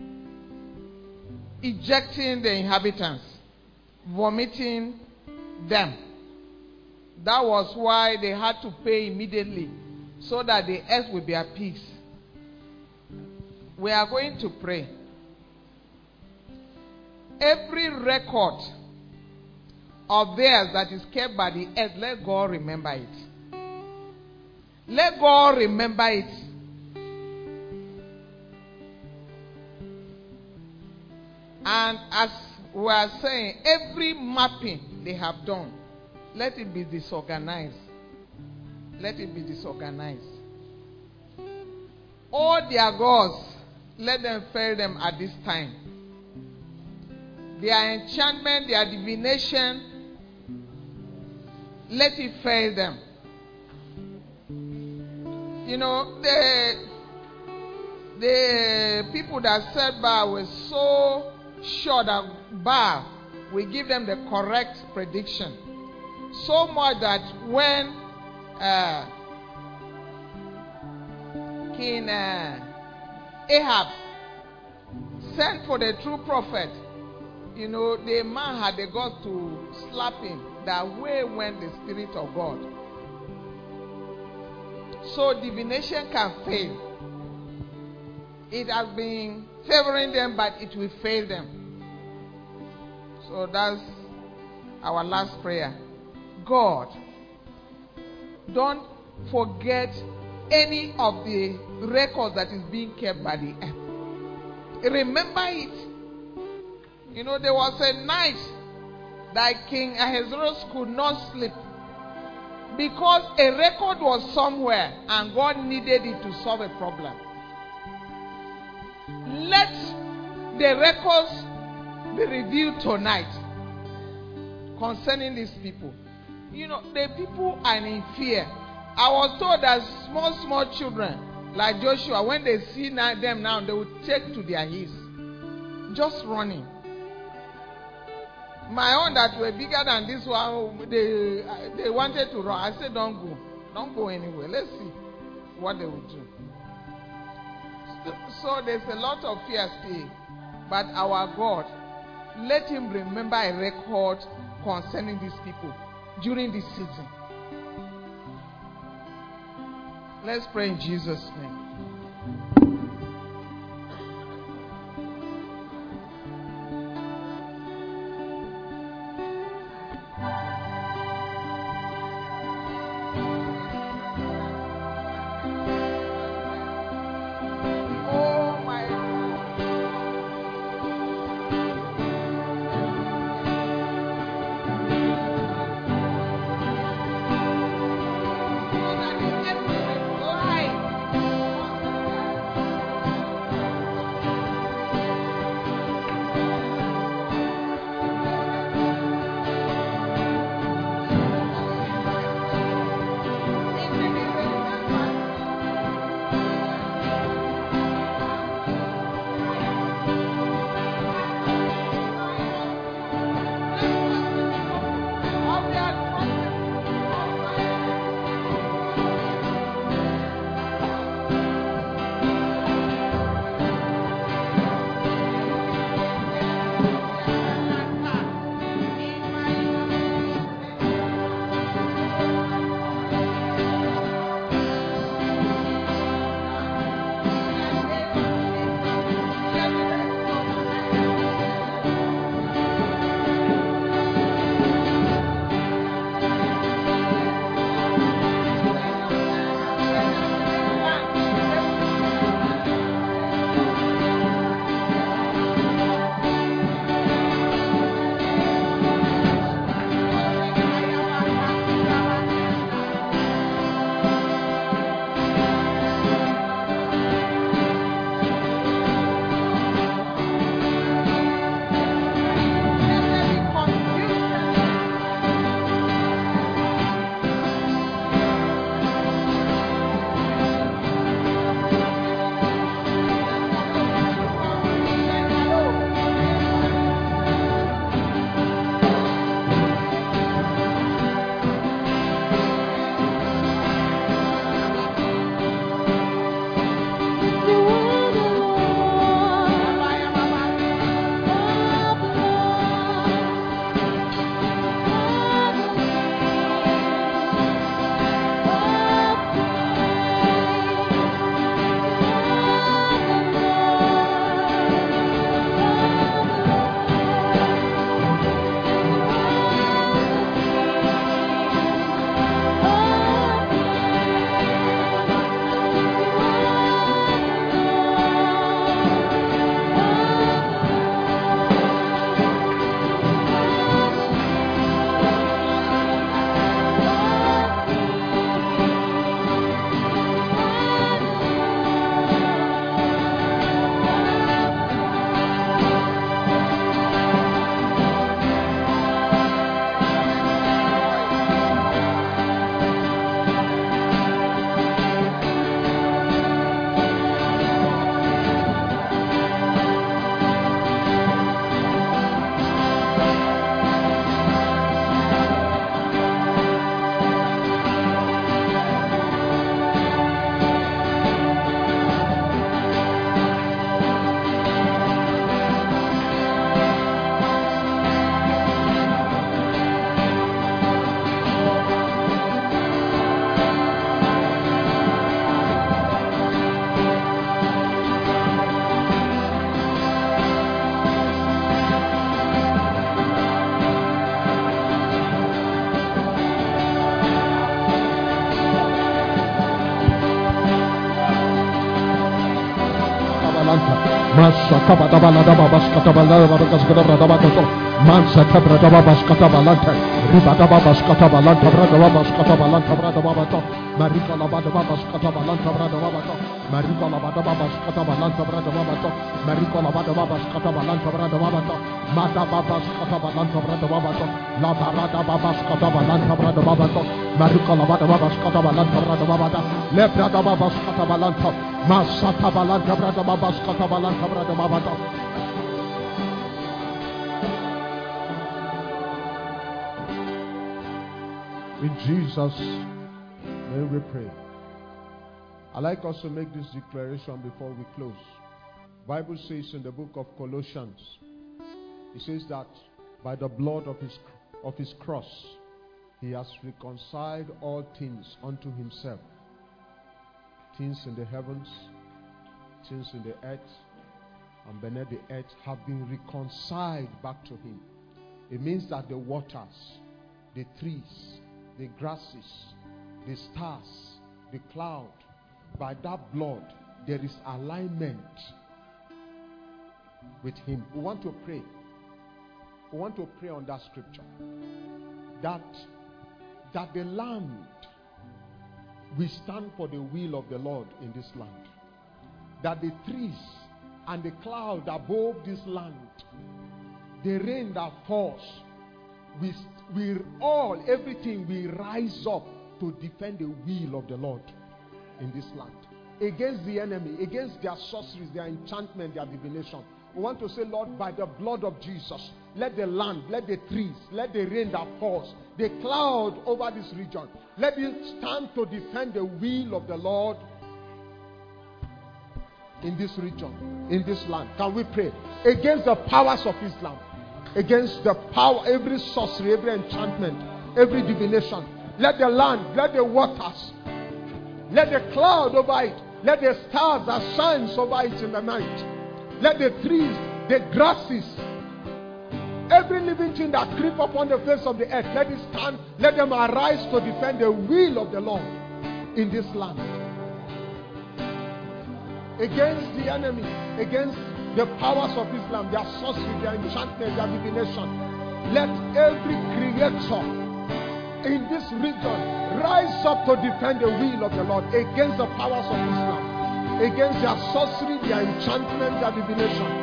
ejecting the inhabitants, vomiting them. That was why they had to pay immediately, so that the earth will be at peace. We are going to pray. Every record of theirs that is kept by the earth, let God remember it. Let God remember it. And as we are saying, every mapping they have done, let it be disorganized. Let it be disorganized. All their gods, let them fail them at this time. Their enchantment, their divination, let it fail them. You know, the, the people that said Baal were so sure that Baal will give them the correct prediction. So much that when uh, King uh, Ahab sent for the true prophet, you know, the man had the God to slap him. That way went the Spirit of God. So divination can fail. It has been favoring them, but it will fail them. So that's our last prayer. God, don't forget any of the records that is being kept by the earth. Remember it. You know, there was a night that King Ahasuerus could not sleep because a record was somewhere and God needed it to solve a problem. Let the records be revealed tonight concerning these people. You know, the people are in fear. I was told that small, small children like Joshua, when they see now, them now, they will take to their heels, just running. My own that were bigger than this one, they they wanted to run. I said, don't go. Don't go anywhere. Let's see what they will do. So there's a lot of fear still. But our God, let him remember a record concerning these people during this season. Let's pray in Jesus' name. balanta. Masa kabada balada babas kata balada babas kata brada bakoto. Mansa kabrada babas kata balanta. Ribada babas kata balanta brada babas kata balanta brada babato. Marika labada babas kata balanta brada babato. Marika labada babas kata balanta brada babato. Marika labada babas kata balanta brada babato. Mata babas kata balanta brada babato. La barada babas kata balanta brada babato. Marika labada babas kata balanta brada babata. Le brada babas kata balanta. Masata balanta brada babas kata balanta brada babato. In Jesus' name we pray. I'd like us to make this declaration before we close. The Bible says in the book of Colossians, it says that by the blood of his, of his cross, he has reconciled all things unto himself. Things in the heavens, things in the earth, and beneath the earth have been reconciled back to him. It means that the waters, the trees, the grasses, the stars, the cloud, by that blood, there is alignment with him. We want to pray. We want to pray on that scripture. That, that the land, we stand for the will of the Lord in this land. That the trees and the cloud above this land, the rain that falls, we we all, everything will rise up to defend the will of the Lord in this land. Against the enemy, against their sorceries, their enchantment, their divination. We want to say, Lord, by the blood of Jesus, let the land, let the trees, let the rain that falls, the cloud over this region, let it stand to defend the will of the Lord in this region, in this land. Can we pray? Against the powers of Islam, against the power, every sorcery, every enchantment, every divination. Let the land, let the waters, let the cloud over it, let the stars that shines over it in the night, let the trees, the grasses, every living thing that creep upon the face of the earth, let it stand, let them arise to defend the will of the Lord in this land. Against the enemy, against the powers of Islam, their sorcery, their enchantment, their divination. Let every creator in this region rise up to defend the will of the Lord against the powers of Islam, against their sorcery, their enchantment, their divination.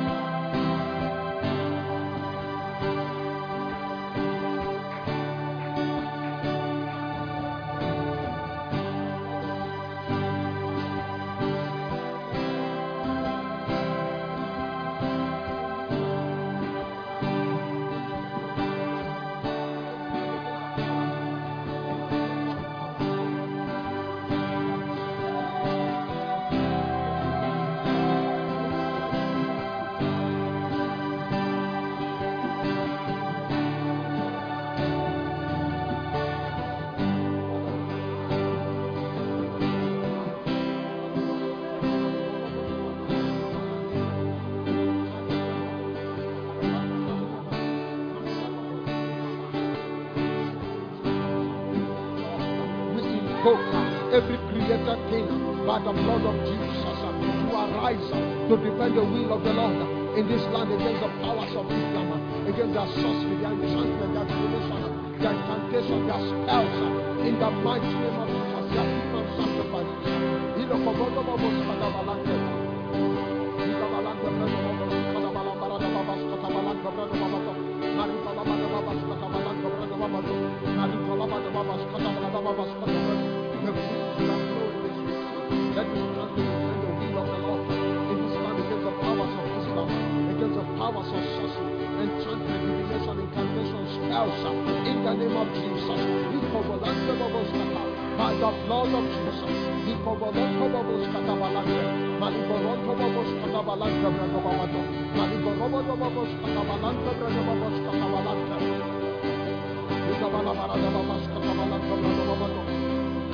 Every created thing by the blood of Jesus to arise to defend the will of the Lord in this land against the powers of Islam, against their sorcery, their enchantment, their divination, their incantation, their spells, in the mighty name of Jesus, their human sacrifices. In the Kobodo Babos Kadabalante, in the Balante, Kadabalambara, Babas, Katabalanta, Babato, Marikalabada Babas, Katabalanta, Babato, Marikalabada Babas, Katabalanta, Babas, Katabalanta. Let us stand to defend the will of the Lord in this land against the powers of Islam, against the powers of sorcery, enchantment, divination, incantation, spells. In the name of Jesus, we cover by the blood of Jesus. We cover the Kobos Katabalante, Maliboron Kobos Katabalante, Bragabato, Maliborobos Katabalante, Bragabos Katabalante, Ikabalabara Babas Katabalante, Bragabato.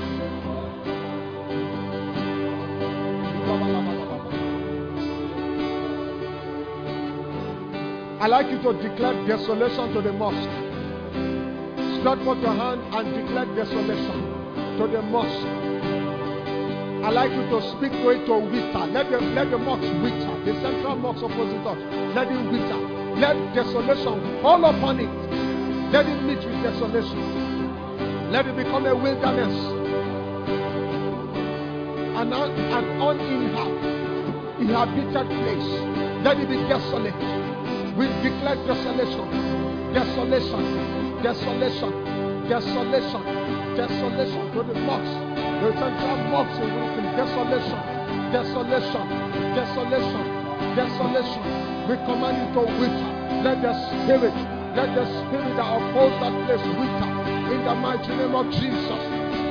I'd like you to declare desolation to the mosque. Stretch forth your hand and declare desolation to the mosque. I like you to speak to it to wither. Let the let the mocks wither. The central mocks opposite us. Let it wither. Let desolation fall upon it. Let it meet with desolation. Let it become a wilderness. An, an uninhabited place. Let it be desolate. We declare desolation. Desolation. Desolation. Desolation. Desolation to the mocks. The central mocks in desolation. Desolation. Desolation. Desolation. We command it to wither. Let the spirit, let the spirit that oppose that place wither. In the mighty name of Jesus.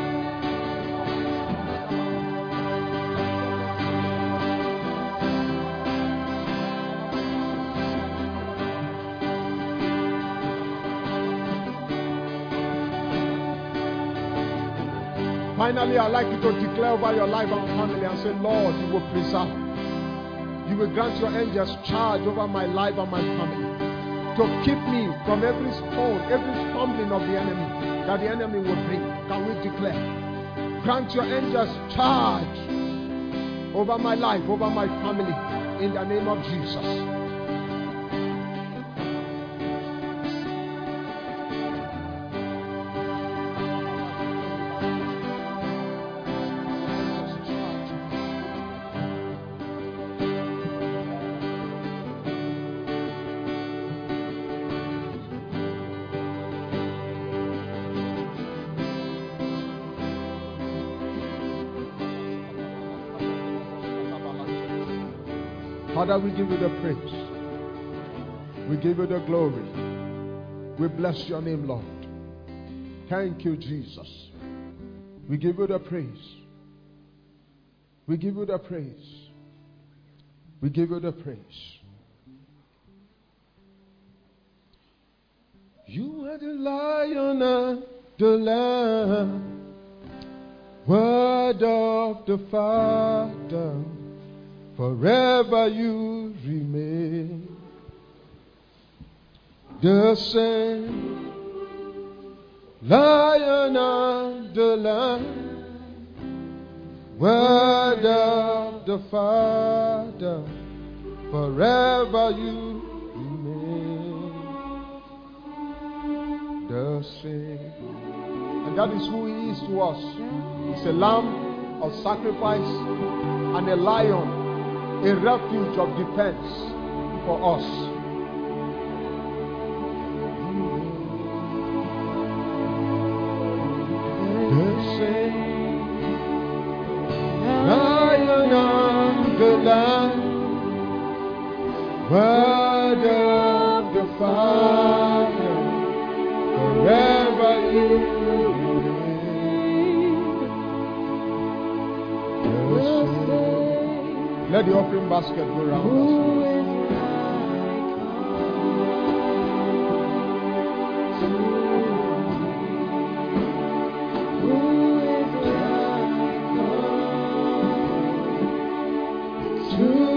Finally, I'd like you to declare over your life and family and say, Lord, you will preserve. You will grant your angels charge over my life and my family to keep me from every stone, every stumbling of the enemy that the enemy will bring. Can we declare? Grant your angels charge over my life, over my family, in the name of Jesus. Father, we give you the praise. We give you the glory. We bless your name, Lord. Thank you, Jesus. We give you the praise. We give you the praise. We give you the praise. You are the Lion and the Lamb, Word of the Father. Forever you remain the same, Lion and the Lamb, Word of the Father. Forever you remain the same. And that is who he is to us. He's a lamb of sacrifice and a lion, a refuge of defense for us. The same Lion and the Lamb, Word of the Father, forever you remain. The same. Let the offering basket go around us. Who is like to